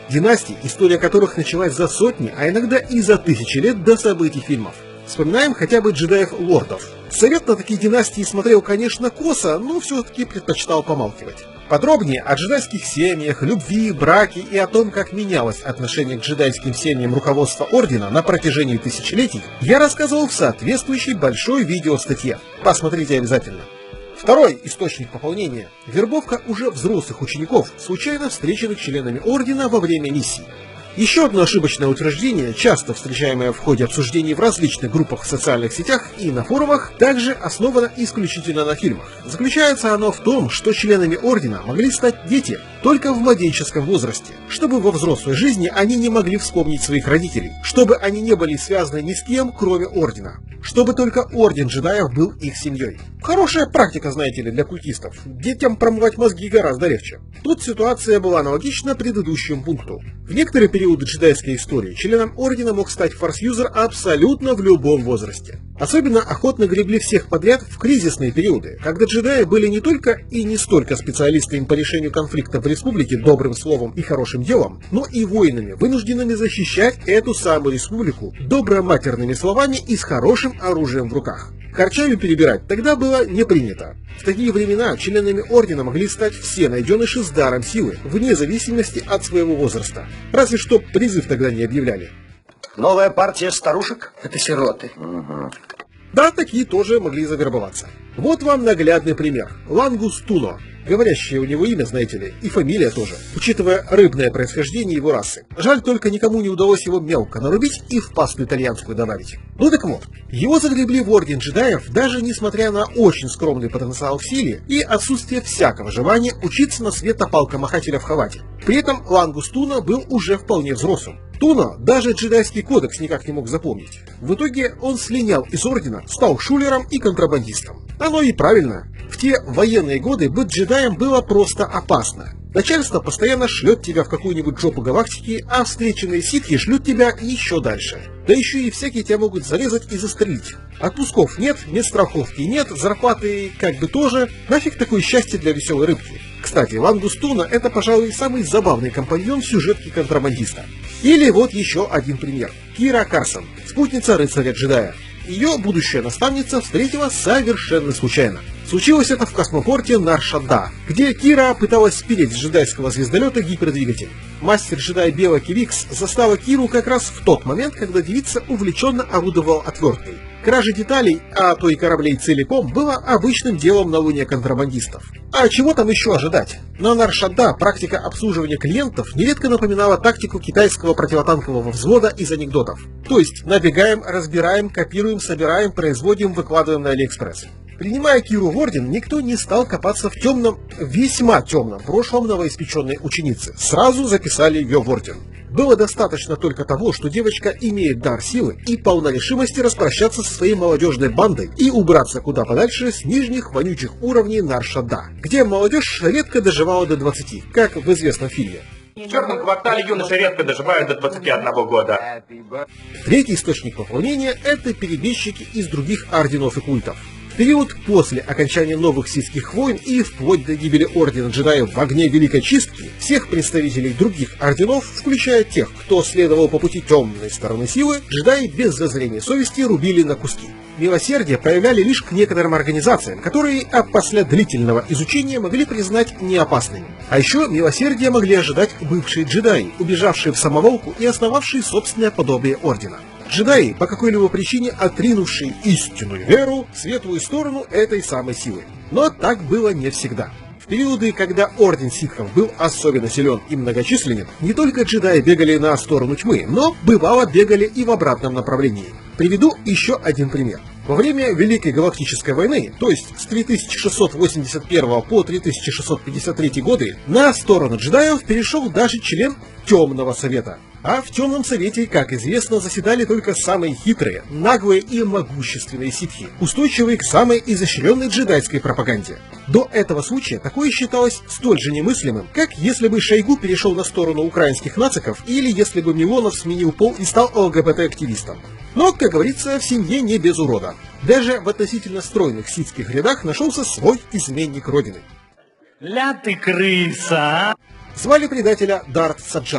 Династий, история которых началась за сотни, а иногда и за тысячи лет до событий фильмов. Вспоминаем хотя бы джедаев-лордов. Совет на такие династии смотрел, конечно, косо, но все-таки предпочитал помалкивать. Подробнее о джедайских семьях, любви, браке и о том, как менялось отношение к джедайским семьям руководства Ордена на протяжении тысячелетий, я рассказывал в соответствующей большой видеостатье. Посмотрите обязательно. Второй источник пополнения – вербовка уже взрослых учеников, случайно встреченных членами Ордена во время миссий. Еще одно ошибочное утверждение, часто встречаемое в ходе обсуждений в различных группах в социальных сетях и на форумах, также основано исключительно на фильмах. Заключается оно в том, что членами Ордена могли стать дети только в младенческом возрасте, чтобы во взрослой жизни они не могли вспомнить своих родителей, чтобы они не были связаны ни с кем, кроме Ордена, чтобы только Орден джедаев был их семьей. Хорошая практика, знаете ли, для культистов. Детям промывать мозги гораздо легче. Тут ситуация была аналогична предыдущему пункту. В некоторые периоды джедайской истории членом Ордена мог стать форс-юзер абсолютно в любом возрасте. Особенно охотно гребли всех подряд в кризисные периоды, когда джедаи были не только и не столько специалистами по решению конфликтов в республике добрым словом и хорошим делом, но и воинами, вынужденными защищать эту самую республику доброматерными словами и с хорошим оружием в руках. Харчами перебирать тогда было не принято. В такие времена членами Ордена могли стать все найденыши с даром силы, вне зависимости от своего возраста. Разве что призыв тогда не объявляли. Новая партия старушек? Это сироты. Угу. Да, такие тоже могли завербоваться. Вот вам наглядный пример. Лангус Туно. Говорящее у него имя, знаете ли, и фамилия тоже, учитывая рыбное происхождение его расы. Жаль, только никому не удалось его мелко нарубить и в пасту итальянскую добавить. Ну так вот, его загребли в Орден джедаев, даже несмотря на очень скромный потенциал в силе и отсутствие всякого желания учиться на света-палка-махателя в Хавате. При этом Лангус Туно был уже вполне взрослым. Туно даже джедайский кодекс никак не мог запомнить. В итоге он слинял из Ордена, стал шулером и контрабандистом. Оно и правильно. В те военные годы быть джедаем было просто опасно. Начальство постоянно шлет тебя в какую-нибудь жопу галактики, а встреченные ситхи шлют тебя еще дальше. Да еще и всякие тебя могут зарезать и застрелить. Отпусков нет, медстраховки нет, зарплаты как бы тоже. Нафиг такое счастье для веселой рыбки. Кстати, Лангус Туно — это, пожалуй, самый забавный компаньон в сюжетке контрабандиста. Или вот еще один пример. Кира Карсон, спутница рыцаря-джедая. Ее будущая наставница встретила совершенно случайно. Случилось это в космопорте Нар-Шадdaa, где Кира пыталась спереть с джедайского звездолета гипердвигатель. Мастер-джедай Бела Кивикс застала Киру как раз в тот момент, когда девица увлеченно орудовала отверткой. Кража деталей, а то и кораблей целиком, было обычным делом на луне контрабандистов. А чего там еще ожидать? На Нар-Шадdaa практика обслуживания клиентов нередко напоминала тактику китайского противотанкового взвода из анекдотов. То есть набегаем, разбираем, копируем, собираем, производим, выкладываем на Алиэкспресс. Принимая Киру в Орден, никто не стал копаться в темном, весьма темном прошлом новоиспеченной ученицы. Сразу записали ее в Орден. Было достаточно только того, что девочка имеет дар силы и полна решимости распрощаться со своей молодежной бандой и убраться куда подальше с нижних вонючих уровней Нар-Шадdaa, где молодежь редко доживала до двадцати, как в известном фильме. В черном квартале юноши редко доживают до двадцати одного года. Третий источник пополнения – это перебежчики из других орденов и культов. В период после окончания новых ситхских войн и вплоть до гибели Ордена джедаев в огне Великой Чистки, всех представителей других орденов, включая тех, кто следовал по пути темной стороны силы, джедаи без зазрения совести рубили на куски. Милосердие проявляли лишь к некоторым организациям, которые а после длительного изучения могли признать неопасными. А еще милосердие могли ожидать бывшие джедаи, убежавшие в самоволку и основавшие собственное подобие Ордена. Джедаи, по какой-либо причине отринувшие истинную веру, светлую сторону этой самой силы. Но так было не всегда. В периоды, когда Орден ситхов был особенно силен и многочисленен, не только джедаи бегали на сторону тьмы, но бывало бегали и в обратном направлении. Приведу еще один пример. Во время Великой Галактической войны, то есть с три тысячи шестьсот восемьдесят первого по три тысячи шестьсот пятьдесят третий годы, на сторону джедаев перешел даже член Темного Совета. А в Темном Совете, как известно, заседали только самые хитрые, наглые и могущественные ситхи, устойчивые к самой изощренной джедайской пропаганде. До этого случая такое считалось столь же немыслимым, как если бы Шойгу перешел на сторону украинских нациков или если бы Милонов сменил пол и стал ЛГБТ-активистом. Но, как говорится, в семье не без урода. Даже в относительно стройных ситхских рядах нашелся свой изменник родины. Ля ты крыса! Звали предателя Дарт Саджар.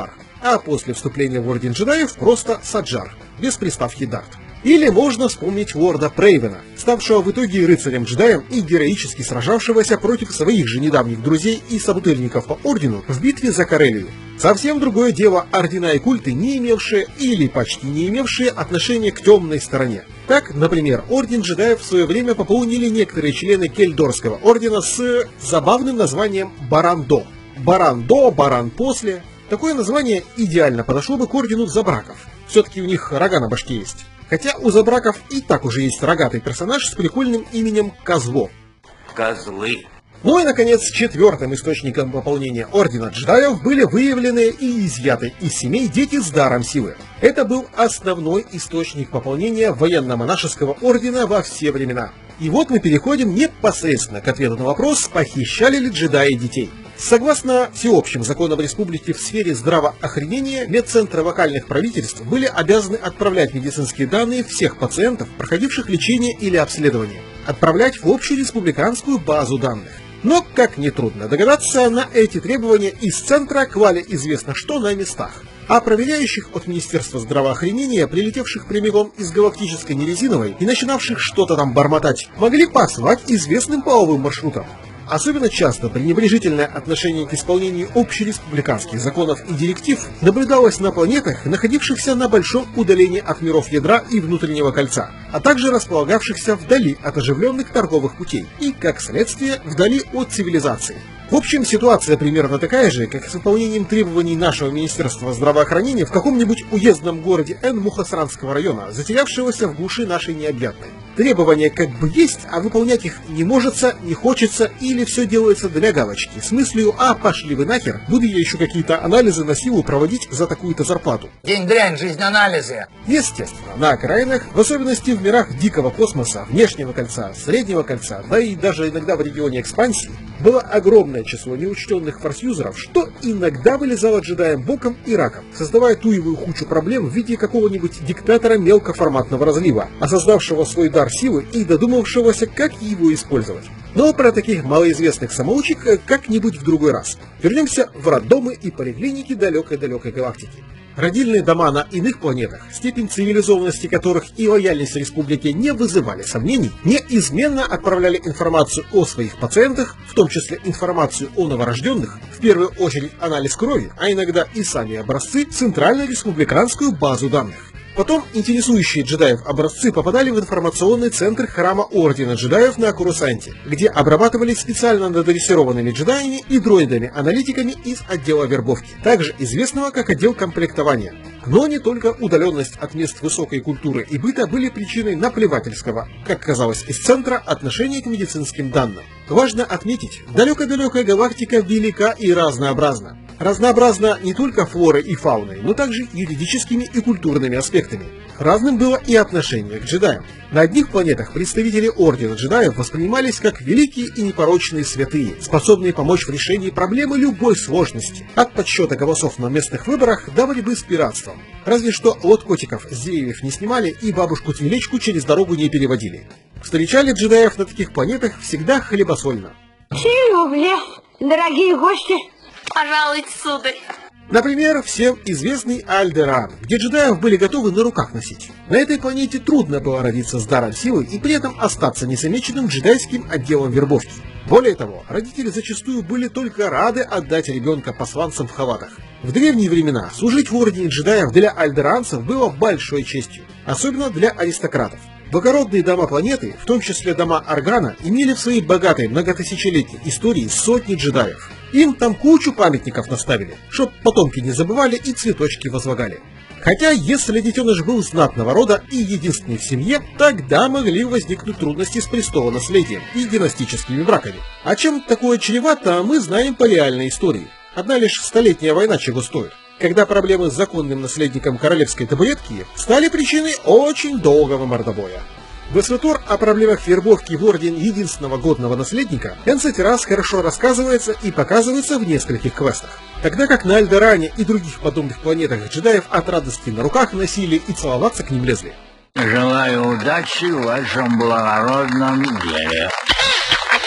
а после вступления в Орден джедаев просто Саджар, без приставки Дарт. Или можно вспомнить лорда Прейвена, ставшего в итоге рыцарем-джедаем и героически сражавшегося против своих же недавних друзей и собутыльников по Ордену в битве за Карелию. Совсем другое дело ордена и культы, не имевшие или почти не имевшие отношения к темной стороне. Так, например, Орден джедаев в свое время пополнили некоторые члены Кельдорского ордена с забавным названием Баран-До. Баран-До, Баран после. Такое название идеально подошло бы к Ордену Забраков. Все-таки у них рога на башке есть. Хотя у Забраков и так уже есть рогатый персонаж с прикольным именем Козло. Козлы. Ну и, наконец, четвертым источником пополнения Ордена джедаев были выявлены и изъяты из семей дети с даром силы. Это был основной источник пополнения военно-монашеского ордена во все времена. И вот мы переходим непосредственно к ответу на вопрос, похищали ли джедаи детей. Согласно всеобщим законам республики в сфере здравоохранения, медцентры локальных правительств были обязаны отправлять медицинские данные всех пациентов, проходивших лечение или обследование, отправлять в общую республиканскую базу данных. Но, как нетрудно догадаться, на эти требования из центра клали известно что на местах. А проверяющих от Министерства здравоохранения, прилетевших прямиком из галактической нерезиновой и начинавших что-то там бормотать, могли послать известным половым маршрутом. Особенно часто пренебрежительное отношение к исполнению общереспубликанских законов и директив наблюдалось на планетах, находившихся на большом удалении от миров ядра и внутреннего кольца, а также располагавшихся вдали от оживленных торговых путей и, как следствие, вдали от цивилизации. В общем, ситуация примерно такая же, как с выполнением требований нашего Министерства здравоохранения в каком-нибудь уездном городе Н-Мухасранского района, затерявшегося в глуши нашей необъятной. Требования как бы есть, а выполнять их не можется, не хочется или все делается для галочки, с мыслью «а пошли вы нахер, буду я еще какие-то анализы на силу проводить за такую-то зарплату». День дрянь, жизнь анализы. Естественно, на окраинах, в особенности в мирах дикого космоса, внешнего кольца, среднего кольца, да и даже иногда в регионе экспансии, было огромное число неучтенных форс-юзеров, что иногда вылезало джедаем боком и раком, создавая туевую кучу проблем в виде какого-нибудь диктатора мелкоформатного разлива, осознавшего свой дар силы и додумавшегося, как его использовать. Но про таких малоизвестных самоучек как-нибудь в другой раз. Вернемся в роддомы и поликлиники далекой-далекой галактики. Родильные дома на иных планетах, степень цивилизованности которых и лояльность республики не вызывали сомнений, неизменно отправляли информацию о своих пациентах, в том числе информацию о новорожденных, в первую очередь анализ крови, а иногда и сами образцы, в Центральную республиканскую базу данных. Потом интересующие джедаев образцы попадали в информационный центр храма Ордена джедаев на Корусанте, где обрабатывались специально надрессированными джедаями и дроидами-аналитиками из отдела вербовки, также известного как отдел комплектования. Но не только удаленность от мест высокой культуры и быта были причиной наплевательского, как казалось из центра, отношения к медицинским данным. Важно отметить, далекая-далекая галактика велика и разнообразна. Разнообразна не только флорой и фауной, но также юридическими и культурными аспектами. Разным было и отношение к джедаям. На одних планетах представители Ордена джедаев воспринимались как великие и непорочные святые, способные помочь в решении проблемы любой сложности, от подсчета голосов на местных выборах до борьбы с пиратством. Разве что лоткотиков с деревьев не снимали и бабушку-твилечку через дорогу не переводили. Встречали джедаев на таких планетах всегда хлебосольно. Чаю в лес, дорогие гости. Пожалуйте, сударь. Например, всем известный Альдеран, где джедаев были готовы на руках носить. На этой планете трудно было родиться с даром силы и при этом остаться незамеченным джедайским отделом вербовки. Более того, родители зачастую были только рады отдать ребенка посланцам в халатах. В древние времена служить в Ордене джедаев для альдеранцев было большой честью, особенно для аристократов. Благородные дома планеты, в том числе дома Аргана, имели в своей богатой многотысячелетней истории сотни джедаев. Им там кучу памятников наставили, чтоб потомки не забывали и цветочки возлагали. Хотя, если детеныш был знатного рода и единственный в семье, тогда могли возникнуть трудности с престолонаследием и династическими браками. А чем такое чревато, мы знаем по реальной истории. Одна лишь столетняя война чего стоит, когда проблемы с законным наследником королевской табуретки стали причиной очень долгого мордобоя. В СВТОР о проблемах вербовки в Орден единственного годного наследника эн си ти раз хорошо рассказывается и показывается в нескольких квестах. Тогда как на Альдеране и других подобных планетах джедаев от радости на руках носили и целоваться к ним лезли. Желаю удачи в вашем благородном деле.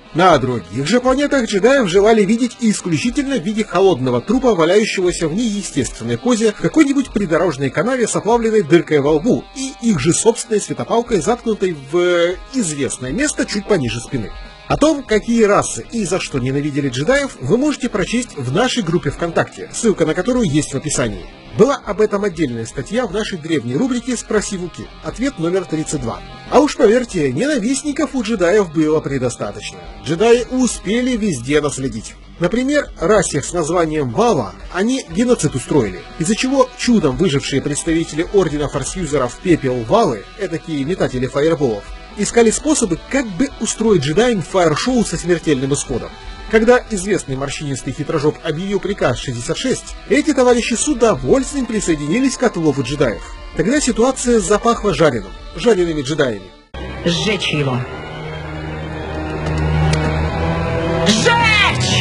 На других же планетах джедаев желали видеть исключительно в виде холодного трупа, валяющегося в неестественной позе в какой-нибудь придорожной канаве с оплавленной дыркой во лбу и их же собственной светопалкой, заткнутой в известное место чуть пониже спины. О том, какие расы и за что ненавидели джедаев, вы можете прочесть в нашей группе ВКонтакте, ссылка на которую есть в описании. Была об этом отдельная статья в нашей древней рубрике «Спроси Вуки», ответ номер тридцать два. А уж поверьте, ненавистников у джедаев было предостаточно. Джедаи успели везде наследить. Например, расе с названием Вала они геноцид устроили, из-за чего чудом выжившие представители Ордена Форсюзеров Пепел Валы, этакие метатели фаерболов, искали способы, как бы устроить джедаям фаер-шоу со смертельным исходом. Когда известный морщинистый хитрожоп объявил приказ шестьдесят шесть, эти товарищи с удовольствием присоединились к отлову джедаев. Тогда ситуация запахла жареным, жареными джедаями. Сжечь его. Сжечь!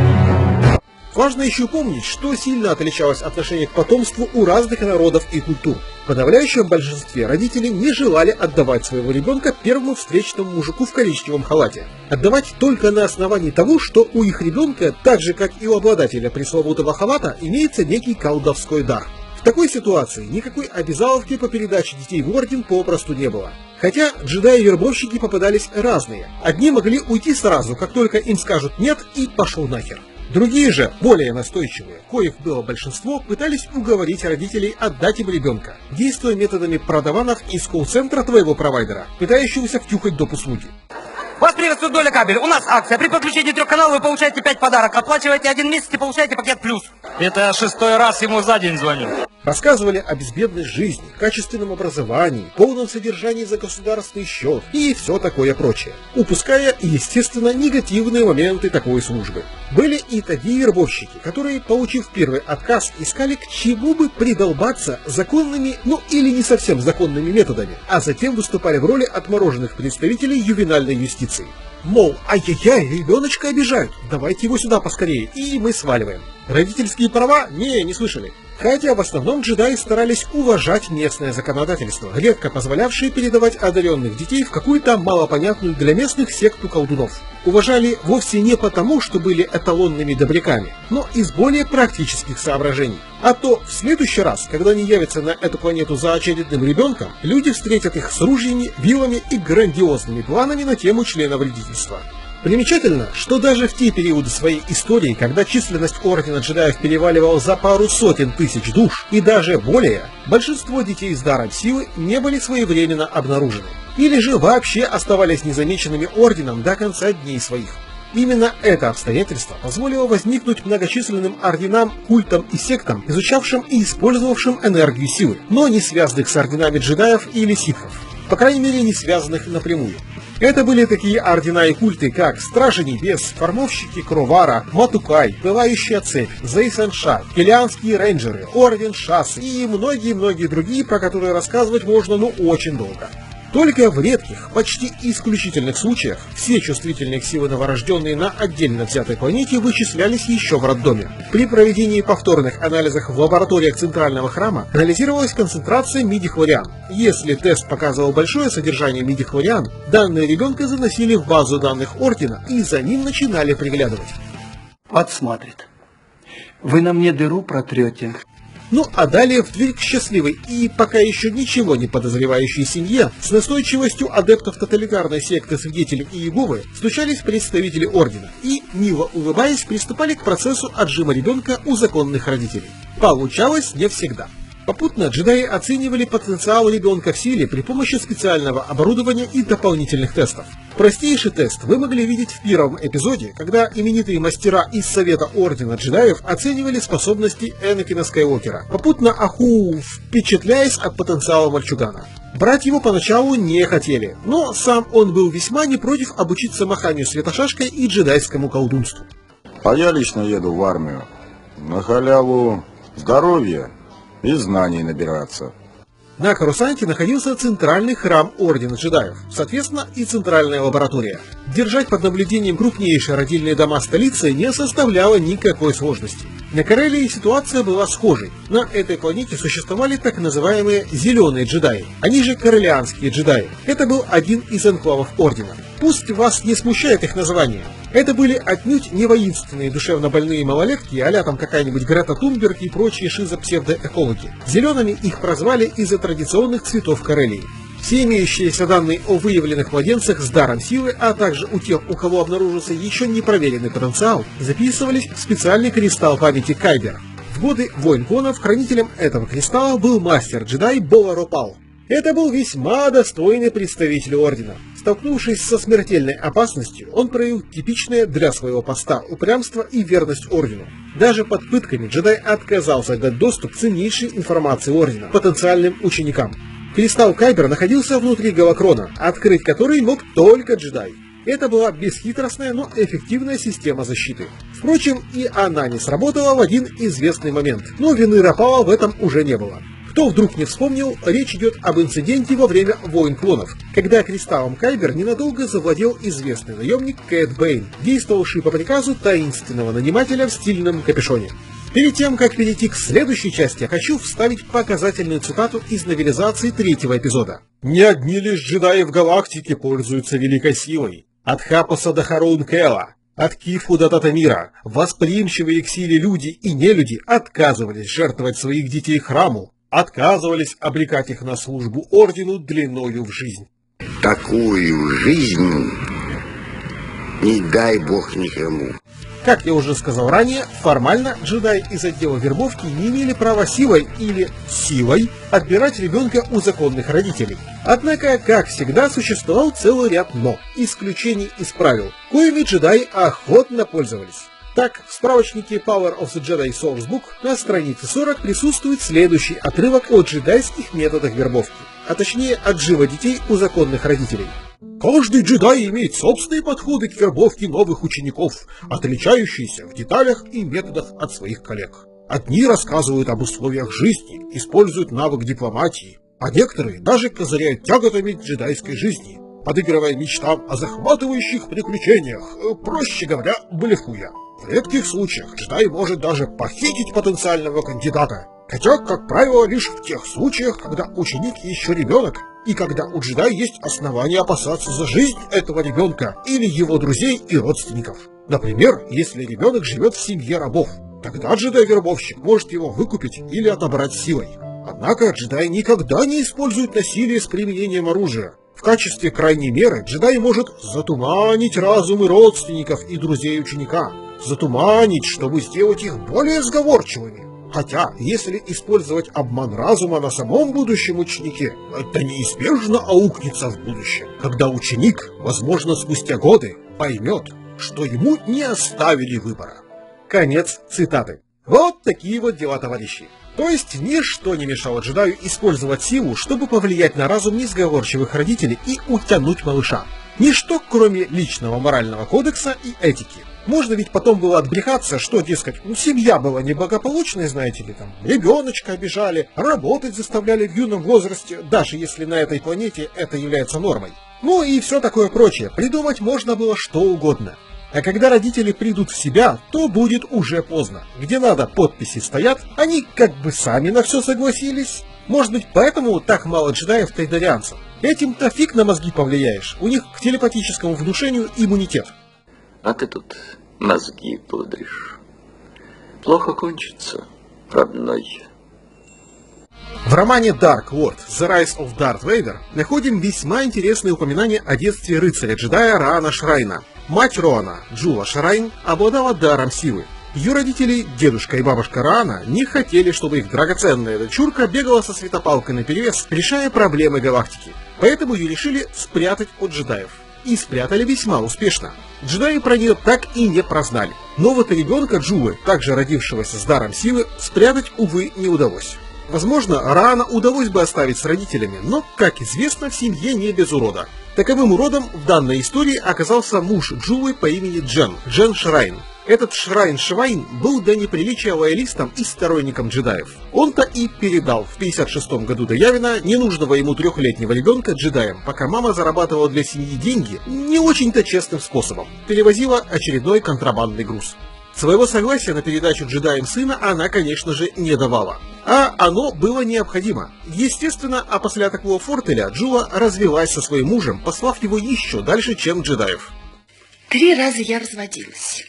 Важно еще помнить, что сильно отличалось отношение к потомству у разных народов и культур. В подавляющем большинстве родители не желали отдавать своего ребенка первому встречному мужику в коричневом халате. Отдавать только на основании того, что у их ребенка, так же как и у обладателя пресловутого халата, имеется некий колдовской дар. В такой ситуации никакой обязаловки по передаче детей в орден попросту не было. Хотя джедаи-вербовщики попадались разные. Одни могли уйти сразу, как только им скажут «нет» и «пошел нахер». Другие же, более настойчивые, коих было большинство, пытались уговорить родителей отдать им ребенка, действуя методами продаванов из колл-центра твоего провайдера, пытающегося втюхать доп. Услуги. Вас приветствует Доля Кабель. У нас акция. При подключении трех каналов вы получаете пять подарок. Оплачиваете один месяц и получаете пакет плюс. Это я шестой раз ему за день звоню. Рассказывали о безбедной жизни, качественном образовании, полном содержании за государственный счет и все такое прочее, упуская, естественно, негативные моменты такой службы. Были и такие вербовщики, которые, получив первый отказ, искали к чему бы придолбаться законными, ну или не совсем законными методами, а затем выступали в роли отмороженных представителей ювенальной юстиции. Мол, ай-яй-яй, ребеночка обижают, давайте его сюда поскорее, и мы сваливаем. Родительские права? Не, не слышали. Хотя в основном джедаи старались уважать местное законодательство, редко позволявшее передавать одаренных детей в какую-то малопонятную для местных секту колдунов. Уважали вовсе не потому, что были эталонными добряками, но из более практических соображений. А то в следующий раз, когда они явятся на эту планету за очередным ребенком, люди встретят их с ружьями, вилами и грандиозными планами на тему членовредительства. Примечательно, что даже в те периоды своей истории, когда численность Ордена джедаев переваливала за пару сотен тысяч душ и даже более, большинство детей с даром силы не были своевременно обнаружены. Или же вообще оставались незамеченными Орденом до конца дней своих. Именно это обстоятельство позволило возникнуть многочисленным орденам, культам и сектам, изучавшим и использовавшим энергию силы, но не связанных с орденами джедаев или ситхов. По крайней мере, не связанных напрямую. Это были такие ордена и культы, как Стражи Небес, Формовщики Кровара, Матукай, Пылающая Цепь, Зейсенша, Келианские рейнджеры, Орден Шассы и многие-многие другие, про которые рассказывать можно ну очень долго. Только в редких, почти исключительных случаях все чувствительные к силе новорожденные на отдельно взятой планете вычислялись еще в роддоме. При проведении повторных анализов в лабораториях Центрального храма анализировалась концентрация мидихлориан. Если тест показывал большое содержание мидихлориан, данные ребенка заносили в базу данных Ордена и за ним начинали приглядывать. Подсмотрит. Вы на мне дыру протрете. Ну а далее в дверь к счастливой и пока еще ничего не подозревающей семье с настойчивостью адептов тоталитарной секты Свидетелей Иеговы стучались представители Ордена и, мило улыбаясь, приступали к процессу отжима ребенка у законных родителей. Получалось не всегда. Попутно джедаи оценивали потенциал ребенка в силе при помощи специального оборудования и дополнительных тестов. Простейший тест вы могли видеть в первом эпизоде, когда именитые мастера из Совета Ордена джедаев оценивали способности Энакина Скайуокера, попутно аху, впечатляясь от потенциала мальчугана. Брать его поначалу не хотели, но сам он был весьма не против обучиться маханию светошашкой и джедайскому колдунству. А я лично еду в армию. На халяву здоровья и знаний набираться. На Корусанте находился центральный храм Ордена джедаев, соответственно и центральная лаборатория. Держать под наблюдением крупнейшие родильные дома столицы не составляло никакой сложности. На Корелии ситуация была схожей. На этой планете существовали так называемые «зеленые джедаи», они же корелианские джедаи. Это был один из энклавов Ордена. Пусть вас не смущает их название. Это были отнюдь не воинственные душевнобольные малолетки, а-ля там какая-нибудь Грета Тунберг и прочие шизопсевдоэкологи. Зелеными их прозвали из-за традиционных цветов Корелии. Все имеющиеся данные о выявленных младенцах с даром силы, а также у тех, у кого обнаружился еще не проверенный потенциал, записывались в специальный кристалл памяти Кайбер. В годы войн клонов хранителем этого кристалла был мастер-джедай Бола Ропал. Это был весьма достойный представитель Ордена. Столкнувшись со смертельной опасностью, он проявил типичное для своего поста упрямство и верность Ордену. Даже под пытками джедай отказался дать доступ к ценнейшей информации Ордена потенциальным ученикам. Кристалл Кайбер находился внутри Галакрона, открыть который мог только джедай. Это была бесхитростная, но эффективная система защиты. Впрочем, и она не сработала в один известный момент, но вины Ропала в этом уже не было. Кто вдруг не вспомнил, речь идет об инциденте во время войн клонов, когда кристаллом Кайбер ненадолго завладел известный наемник Кэт Бэйн, действовавший по приказу таинственного нанимателя в стильном капюшоне. Перед тем, как перейти к следующей части, хочу вставить показательную цитату из новелизации третьего эпизода. «Не одни лишь джедаи в галактике пользуются великой силой. От Хапоса до Хароун-Кэла, от Кифу до Татамира, восприимчивые к силе люди и нелюди отказывались жертвовать своих детей храму, отказывались обрекать их на службу Ордену длиною в жизнь». Такую жизнь не дай бог никому. Как я уже сказал ранее, формально джедаи из отдела вербовки не имели права силой или силой отбирать ребенка у законных родителей. Однако, как всегда, существовал целый ряд «но», исключений из правил, коими джедаи охотно пользовались. Так, в справочнике Power of the Jedi Sourcebook на странице сорок присутствует следующий отрывок о джедайских методах вербовки, а точнее отжива детей у законных родителей. Каждый джедай имеет собственные подходы к вербовке новых учеников, отличающиеся в деталях и методах от своих коллег. Одни рассказывают об условиях жизни, используют навык дипломатии, а некоторые даже козыряют тяготами джедайской жизни, подыгрывая мечтам о захватывающих приключениях, проще говоря, блефуя. В редких случаях джедай может даже похитить потенциального кандидата, хотя, как правило, лишь в тех случаях, когда ученик еще ребенок, и когда у джедая есть основания опасаться за жизнь этого ребенка или его друзей и родственников. Например, если ребенок живет в семье рабов, тогда джедай-вербовщик может его выкупить или отобрать силой. Однако джедай никогда не использует насилие с применением оружия. В качестве крайней меры джедай может затуманить разумы родственников и друзей ученика, затуманить, чтобы сделать их более сговорчивыми. Хотя, если использовать обман разума на самом будущем ученике, это неизбежно аукнется в будущем, когда ученик, возможно, спустя годы, поймет, что ему не оставили выбора. Конец цитаты. Вот такие вот дела, товарищи. То есть ничто не мешало джедаю использовать силу, чтобы повлиять на разум несговорчивых родителей и утянуть малыша. Ничто, кроме личного морального кодекса и этики. Можно ведь потом было отбрехаться, что, дескать, ну, семья была неблагополучная, знаете ли, там, ребеночка обижали, работать заставляли в юном возрасте, даже если на этой планете это является нормой. Ну и все такое прочее, придумать можно было что угодно. А когда родители придут в себя, то будет уже поздно. Где надо, подписи стоят, они как бы сами на все согласились. Может быть, поэтому так мало джедаев-тайдарианцев. Этим-то фиг на мозги повлияешь, у них к телепатическому внушению иммунитет. А ты тут мозги пудришь. Плохо кончится, родной. В романе Dark Lord The Rise of Darth Vader находим весьма интересные упоминания о детстве рыцаря-джедая Раана Шрайна. Мать Роана, Джула Шрайн, обладала даром силы. Ее родители, дедушка и бабушка Раана, не хотели, чтобы их драгоценная дочурка бегала со светопалкой наперевес, решая проблемы галактики. Поэтому ее решили спрятать от джедаев. И спрятали весьма успешно. Джедаи про нее так и не прознали. Но вот ребенка Джулы, также родившегося с даром силы, спрятать, увы, не удалось. Возможно, Раана удалось бы оставить с родителями, но, как известно, в семье не без урода. Таковым уродом в данной истории оказался муж Джулы по имени Джен, Джен Шрайн. Этот Шрайн Швайн был до неприличия лоялистом и сторонником джедаев. Он-то и передал в пятьдесят шестом году до Явина ненужного ему трехлетнего ребенка джедаям, пока мама зарабатывала для семьи деньги не очень-то честным способом. Перевозила очередной контрабандный груз. Своего согласия на передачу джедаям сына она, конечно же, не давала. А оно было необходимо. Естественно, а после такого фортеля Джула развелась со своим мужем, послав его еще дальше, чем джедаев. Три раза я разводилась.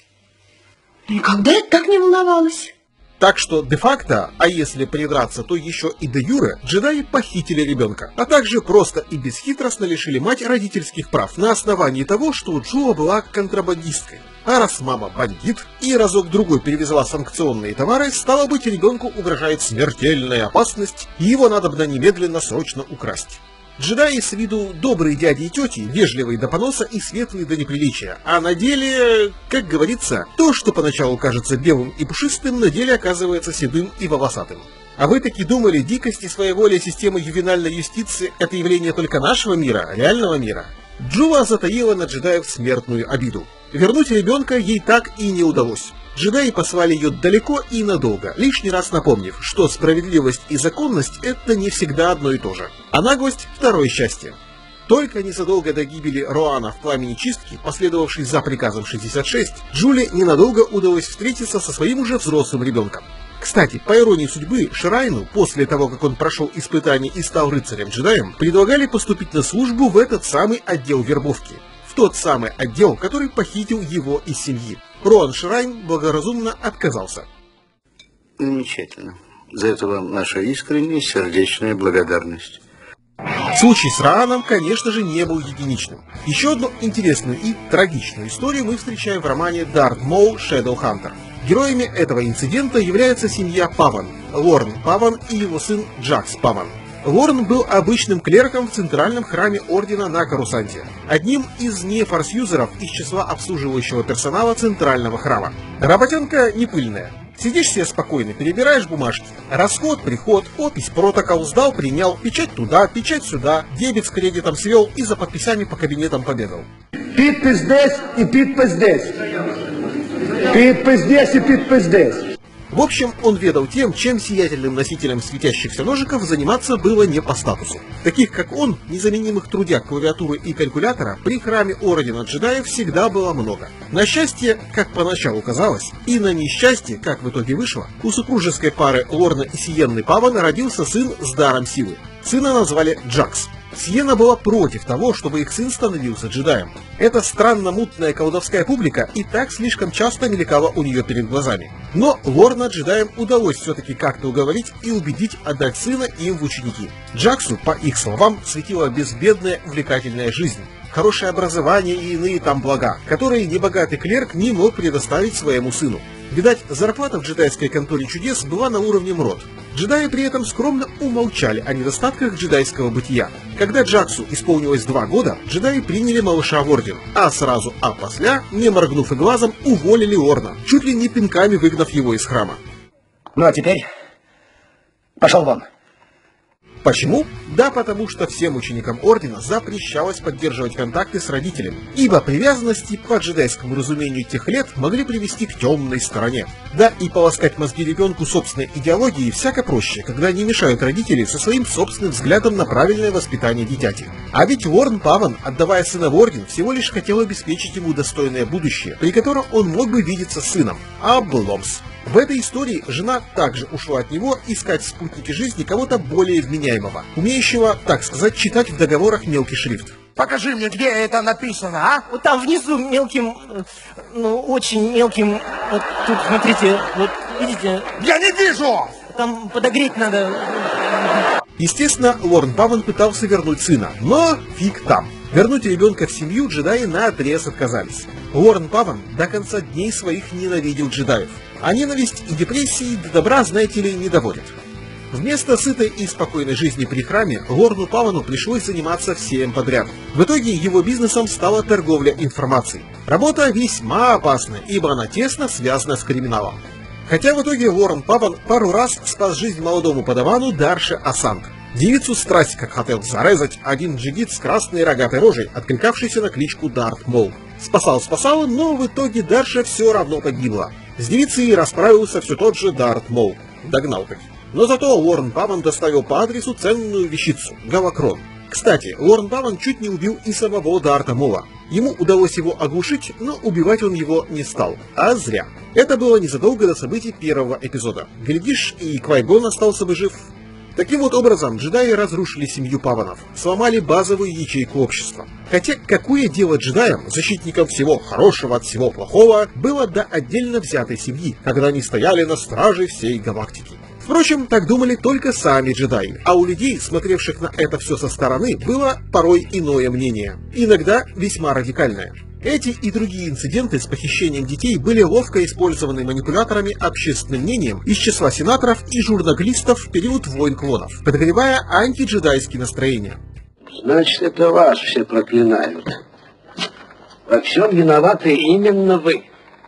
Никогда я так не волновалась. Так что де-факто, а если придраться, то еще и де-юре, джедаи похитили ребенка, а также просто и бесхитростно лишили мать родительских прав на основании того, что Джула была контрабандисткой. А раз мама бандит и разок-другой перевезла санкционные товары, стало быть, ребенку угрожает смертельная опасность, и его надобно немедленно срочно украсть. Джедаи с виду добрые дяди и тети, вежливые до поноса и светлые до неприличия, а на деле, как говорится, то, что поначалу кажется белым и пушистым, на деле оказывается седым и волосатым. А вы таки думали, дикость и своеволие системы ювенальной юстиции – это явление только нашего мира, реального мира? Джула затаила на джедаев смертную обиду. Вернуть ребенка ей так и не удалось. Джедаи послали ее далеко и надолго, лишний раз напомнив, что справедливость и законность – это не всегда одно и то же. А наглость – второе счастье. Только незадолго до гибели Роана в пламени чистки, последовавшей за приказом шестьдесят шесть, Джуле ненадолго удалось встретиться со своим уже взрослым ребенком. Кстати, по иронии судьбы, Шрайну, после того, как он прошел испытание и стал рыцарем-джедаем, предлагали поступить на службу в этот самый отдел вербовки. В тот самый отдел, который похитил его из семьи. Роан Шрайн благоразумно отказался. Замечательно. За это вам наша искренняя сердечная благодарность. Случай с Рааном, конечно же, не был единичным. Еще одну интересную и трагичную историю мы встречаем в романе Дарт Моул Shadowhunter. Героями этого инцидента является семья Паван, Лорн Паван и его сын Джакс Паван. Лорн был обычным клерком в центральном храме Ордена на Корусанте, одним из не-форсюзеров из числа обслуживающего персонала центрального храма. Работенка не пыльная. Сидишь себе спокойно, перебираешь бумажки. Расход, приход, опись, протокол, сдал, принял, печать туда, печать сюда, дебет с кредитом свел и за подписями по кабинетам побегал. Підпис здесь и підпис здесь. Підпис здесь и підпис здесь. В общем, он ведал тем, чем сиятельным носителям светящихся ножиков заниматься было не по статусу. Таких, как он, незаменимых трудяг клавиатуры и калькулятора, при храме Ордена джедаев всегда было много. На счастье, как поначалу казалось, и на несчастье, как в итоге вышло, у супружеской пары Лорна и Сиенны Павана родился сын с даром силы. Сына назвали Джакс. Сиена была против того, чтобы их сын становился джедаем. Эта странно мутная колдовская публика и так слишком часто мелькала у нее перед глазами. Но Лорна джедаям удалось все-таки как-то уговорить и убедить отдать сына им в ученики. Джаксу, по их словам, светила безбедная увлекательная жизнь, хорошее образование и иные там блага, которые небогатый клерк не мог предоставить своему сыну. Видать, зарплата в джедайской конторе чудес была на уровне МРОТ. Джедаи при этом скромно умолчали о недостатках джедайского бытия. Когда Джаксу исполнилось два года, джедаи приняли малыша в орден, а сразу опосля, не моргнув и глазом, уволили Лорна, чуть ли не пинками выгнав его из храма. Ну а теперь пошел вон. Почему? Да потому что всем ученикам Ордена запрещалось поддерживать контакты с родителями, ибо привязанности, по джедайскому разумению тех лет, могли привести к темной стороне. Да и полоскать мозги ребенку собственной идеологии всяко проще, когда не мешают родители со своим собственным взглядом на правильное воспитание дитяти. А ведь Лорн Паван, отдавая сына в Орден, всего лишь хотел обеспечить ему достойное будущее, при котором он мог бы видеться с сыном. Обломс. В этой истории жена также ушла от него искать в спутнике жизни кого-то более вменяемого, умеющего, так сказать, читать в договорах мелкий шрифт. Покажи мне, где это написано, а? Вот там внизу мелким, ну, очень мелким, вот тут, смотрите, вот, видите? Я не вижу! Там подогреть надо. Естественно, Лорн Паван пытался вернуть сына, но фиг там. Вернуть ребенка в семью джедаи наотрез отказались. Лорн Паван до конца дней своих ненавидел джедаев. А ненависть и депрессии до добра, знаете ли, не доводят. Вместо сытой и спокойной жизни при храме, Лорну Павану пришлось заниматься всем подряд. В итоге его бизнесом стала торговля информацией. Работа весьма опасна, ибо она тесно связана с криминалом. Хотя в итоге Лорн Паван пару раз спас жизнь молодому подавану Дарше Асанг. Девицу страсть как хотел зарезать один джигит с красной рогатой рожей, откликавшийся на кличку Дарт Мол. Спасал-спасал, но в итоге Дарша все равно погибла. С девицей расправился все тот же Дарт Мол. Догнал таки. Но зато Лорн Паван доставил по адресу ценную вещицу – галакрон. Кстати, Лорн Паван чуть не убил и самого Дарта Мола. Ему удалось его оглушить, но убивать он его не стал. А зря. Это было незадолго до событий первого эпизода. Глядишь, и Квай-Гон остался бы жив. Таким вот образом, джедаи разрушили семью Паванов, сломали базовую ячейку общества. Хотя какое дело джедаям, защитникам всего хорошего от всего плохого, было до отдельно взятой семьи, когда они стояли на страже всей галактики. Впрочем, так думали только сами джедаи, а у людей, смотревших на это все со стороны, было порой иное мнение, иногда весьма радикальное. Эти и другие инциденты с похищением детей были ловко использованы манипуляторами общественным мнением из числа сенаторов и журналистов в период войн клонов, подогревая антиджедайские настроения. Значит, это вас все проклинают. Во всем виноваты именно вы.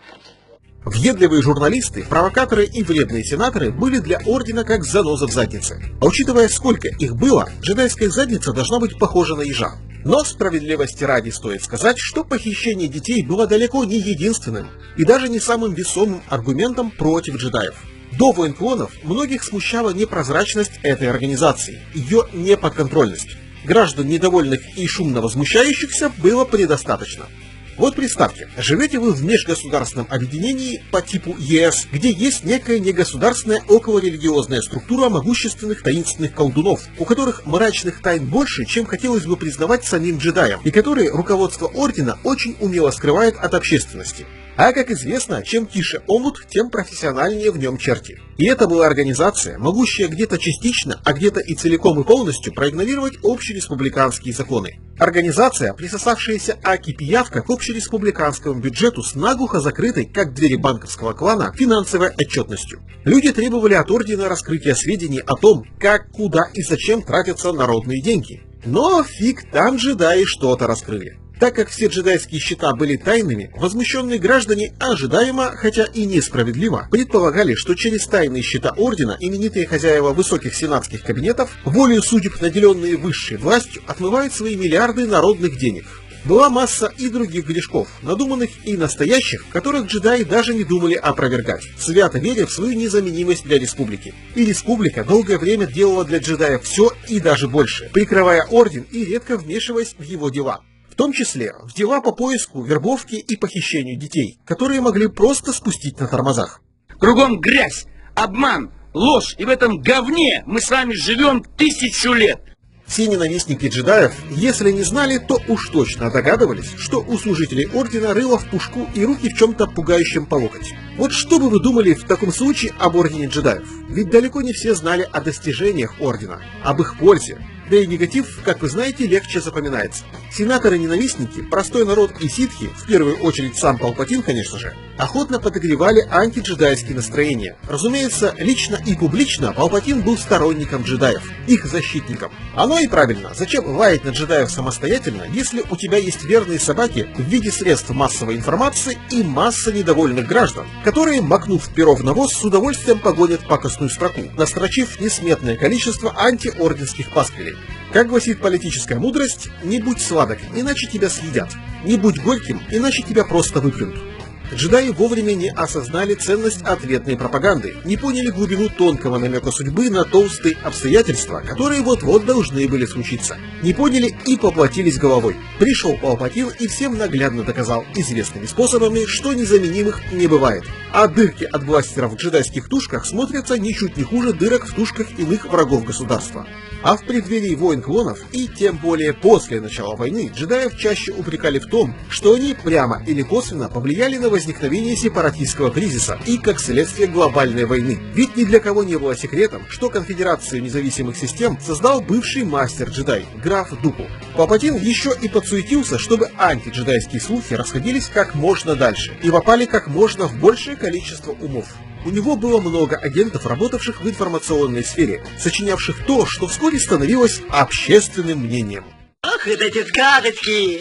Въедливые журналисты, провокаторы и вредные сенаторы были для Ордена как заноза в заднице. А учитывая, сколько их было, джедайская задница должна быть похожа на ежа. Но справедливости ради стоит сказать, что похищение детей было далеко не единственным и даже не самым весомым аргументом против джедаев. До войн клонов многих смущала непрозрачность этой организации, ее неподконтрольность. Граждан, недовольных и шумно возмущающихся, было предостаточно. Вот представьте, живете вы в межгосударственном объединении по типу ЕС, где есть некая негосударственная околорелигиозная структура могущественных таинственных колдунов, у которых мрачных тайн больше, чем хотелось бы признавать самим джедаям, и которые руководство Ордена очень умело скрывает от общественности. А как известно, чем тише омут, тем профессиональнее в нем черти. И это была организация, могущая где-то частично, а где-то и целиком и полностью проигнорировать общереспубликанские законы. Организация, присосавшаяся аки пиявка к общереспубликанскому бюджету с наглухо закрытой, как двери банковского клана, финансовой отчетностью. Люди требовали от Ордена раскрытия сведений о том, как, куда и зачем тратятся народные деньги. Но фиг там джедаи что-то раскрыли. Так как все джедайские счета были тайными, возмущенные граждане ожидаемо, хотя и несправедливо, предполагали, что через тайные счета Ордена именитые хозяева высоких сенатских кабинетов, волею судеб наделенные высшей властью, отмывают свои миллиарды народных денег. Была масса и других грешков, надуманных и настоящих, которых джедаи даже не думали опровергать, свято веря в свою незаменимость для республики. И республика долгое время делала для джедаев все и даже больше, прикрывая Орден и редко вмешиваясь в его дела. В том числе в дела по поиску, вербовке и похищению детей, которые могли просто спустить на тормозах. Кругом грязь, обман, ложь, и в этом говне мы с вами живем тысячу лет. Все ненавистники джедаев, если не знали, то уж точно догадывались, что у служителей Ордена рыло в пушку и руки в чем-то пугающем по локоть. Вот что бы вы думали в таком случае об Ордене джедаев? Ведь далеко не все знали о достижениях Ордена, об их пользе. Да и негатив, как вы знаете, легче запоминается. Сенаторы-ненавистники, простой народ и ситхи, в первую очередь сам Палпатин, конечно же, охотно подогревали антиджедайские настроения. Разумеется, лично и публично Палпатин был сторонником джедаев, их защитником. Оно и правильно, зачем лаять на джедаев самостоятельно, если у тебя есть верные собаки в виде средств массовой информации и масса недовольных граждан, которые, макнув перо в навоз, с удовольствием погонят пакостную строку, настрочив несметное количество антиорденских пасквилей. Как гласит политическая мудрость, не будь сладок, иначе тебя съедят. Не будь горьким, иначе тебя просто выплюнут. Джедаи вовремя не осознали ценность ответной пропаганды, не поняли глубину тонкого намека судьбы на толстые обстоятельства, которые вот-вот должны были случиться. Не поняли и поплатились головой. Пришел Палпатин и всем наглядно доказал известными способами, что незаменимых не бывает. А дырки от бластеров в джедайских тушках смотрятся ничуть не хуже дырок в тушках иных врагов государства. А в преддверии войн клонов и тем более после начала войны джедаев чаще упрекали в том, что они прямо или косвенно повлияли на возникновение сепаратистского кризиса и, как следствие, глобальной войны. Ведь ни для кого не было секретом, что Конфедерацию независимых систем создал бывший мастер-джедай, граф Дупу. Палпатин еще и подсуетился, чтобы антиджедайские слухи расходились как можно дальше и попали как можно в большее количество умов. У него было много агентов, работавших в информационной сфере, сочинявших то, что вскоре становилось общественным мнением. Ох, вот эти сказочки!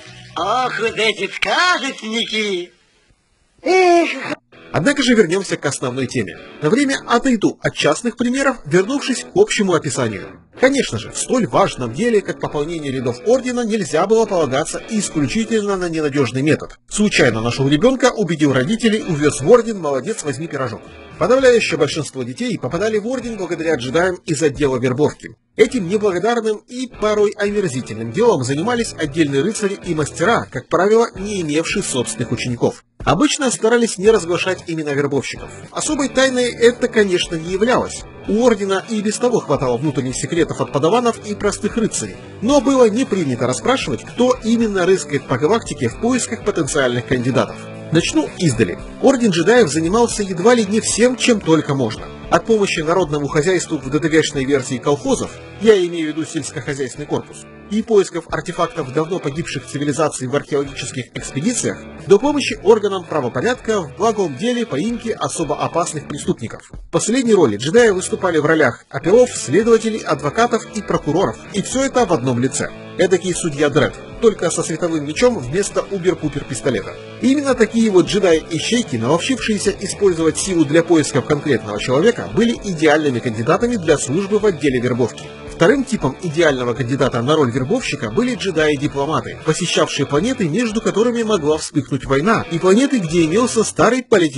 Ох, вот эти сказочники! Эх! Однако же вернемся к основной теме. На время отойду от частных примеров, вернувшись к общему описанию. Конечно же, в столь важном деле, как пополнение рядов Ордена, нельзя было полагаться исключительно на ненадежный метод. Случайно нашел ребенка, убедил родителей, увез в Орден, молодец, возьми пирожок. Подавляющее большинство детей попадали в орден благодаря джедаям из отдела вербовки. Этим неблагодарным и порой омерзительным делом занимались отдельные рыцари и мастера, как правило, не имевшие собственных учеников. Обычно старались не разглашать имена вербовщиков. Особой тайной это, конечно, не являлось. У ордена и без того хватало внутренних секретов от подаванов и простых рыцарей. Но было не принято расспрашивать, кто именно рыскает по галактике в поисках потенциальных кандидатов. Начну издали. Орден джедаев занимался едва ли не всем, чем только можно. От помощи народному хозяйству в ДТВшной версии колхозов, я имею в виду сельскохозяйственный корпус, и поисков артефактов давно погибших цивилизаций в археологических экспедициях, до помощи органам правопорядка в благом деле поимки особо опасных преступников. В последней роли джедаи выступали в ролях оперов, следователей, адвокатов и прокуроров, и все это в одном лице. Эдакий судья Дред, только со световым мечом вместо убер-пупер пистолета. И именно такие вот джедаи-ищейки, наловчившиеся использовать силу для поисков конкретного человека, были идеальными кандидатами для службы в отделе вербовки. Вторым типом идеального кандидата на роль вербовщика были джедаи-дипломаты, посещавшие планеты, между которыми могла вспыхнуть война, и планеты, где имелся старый политический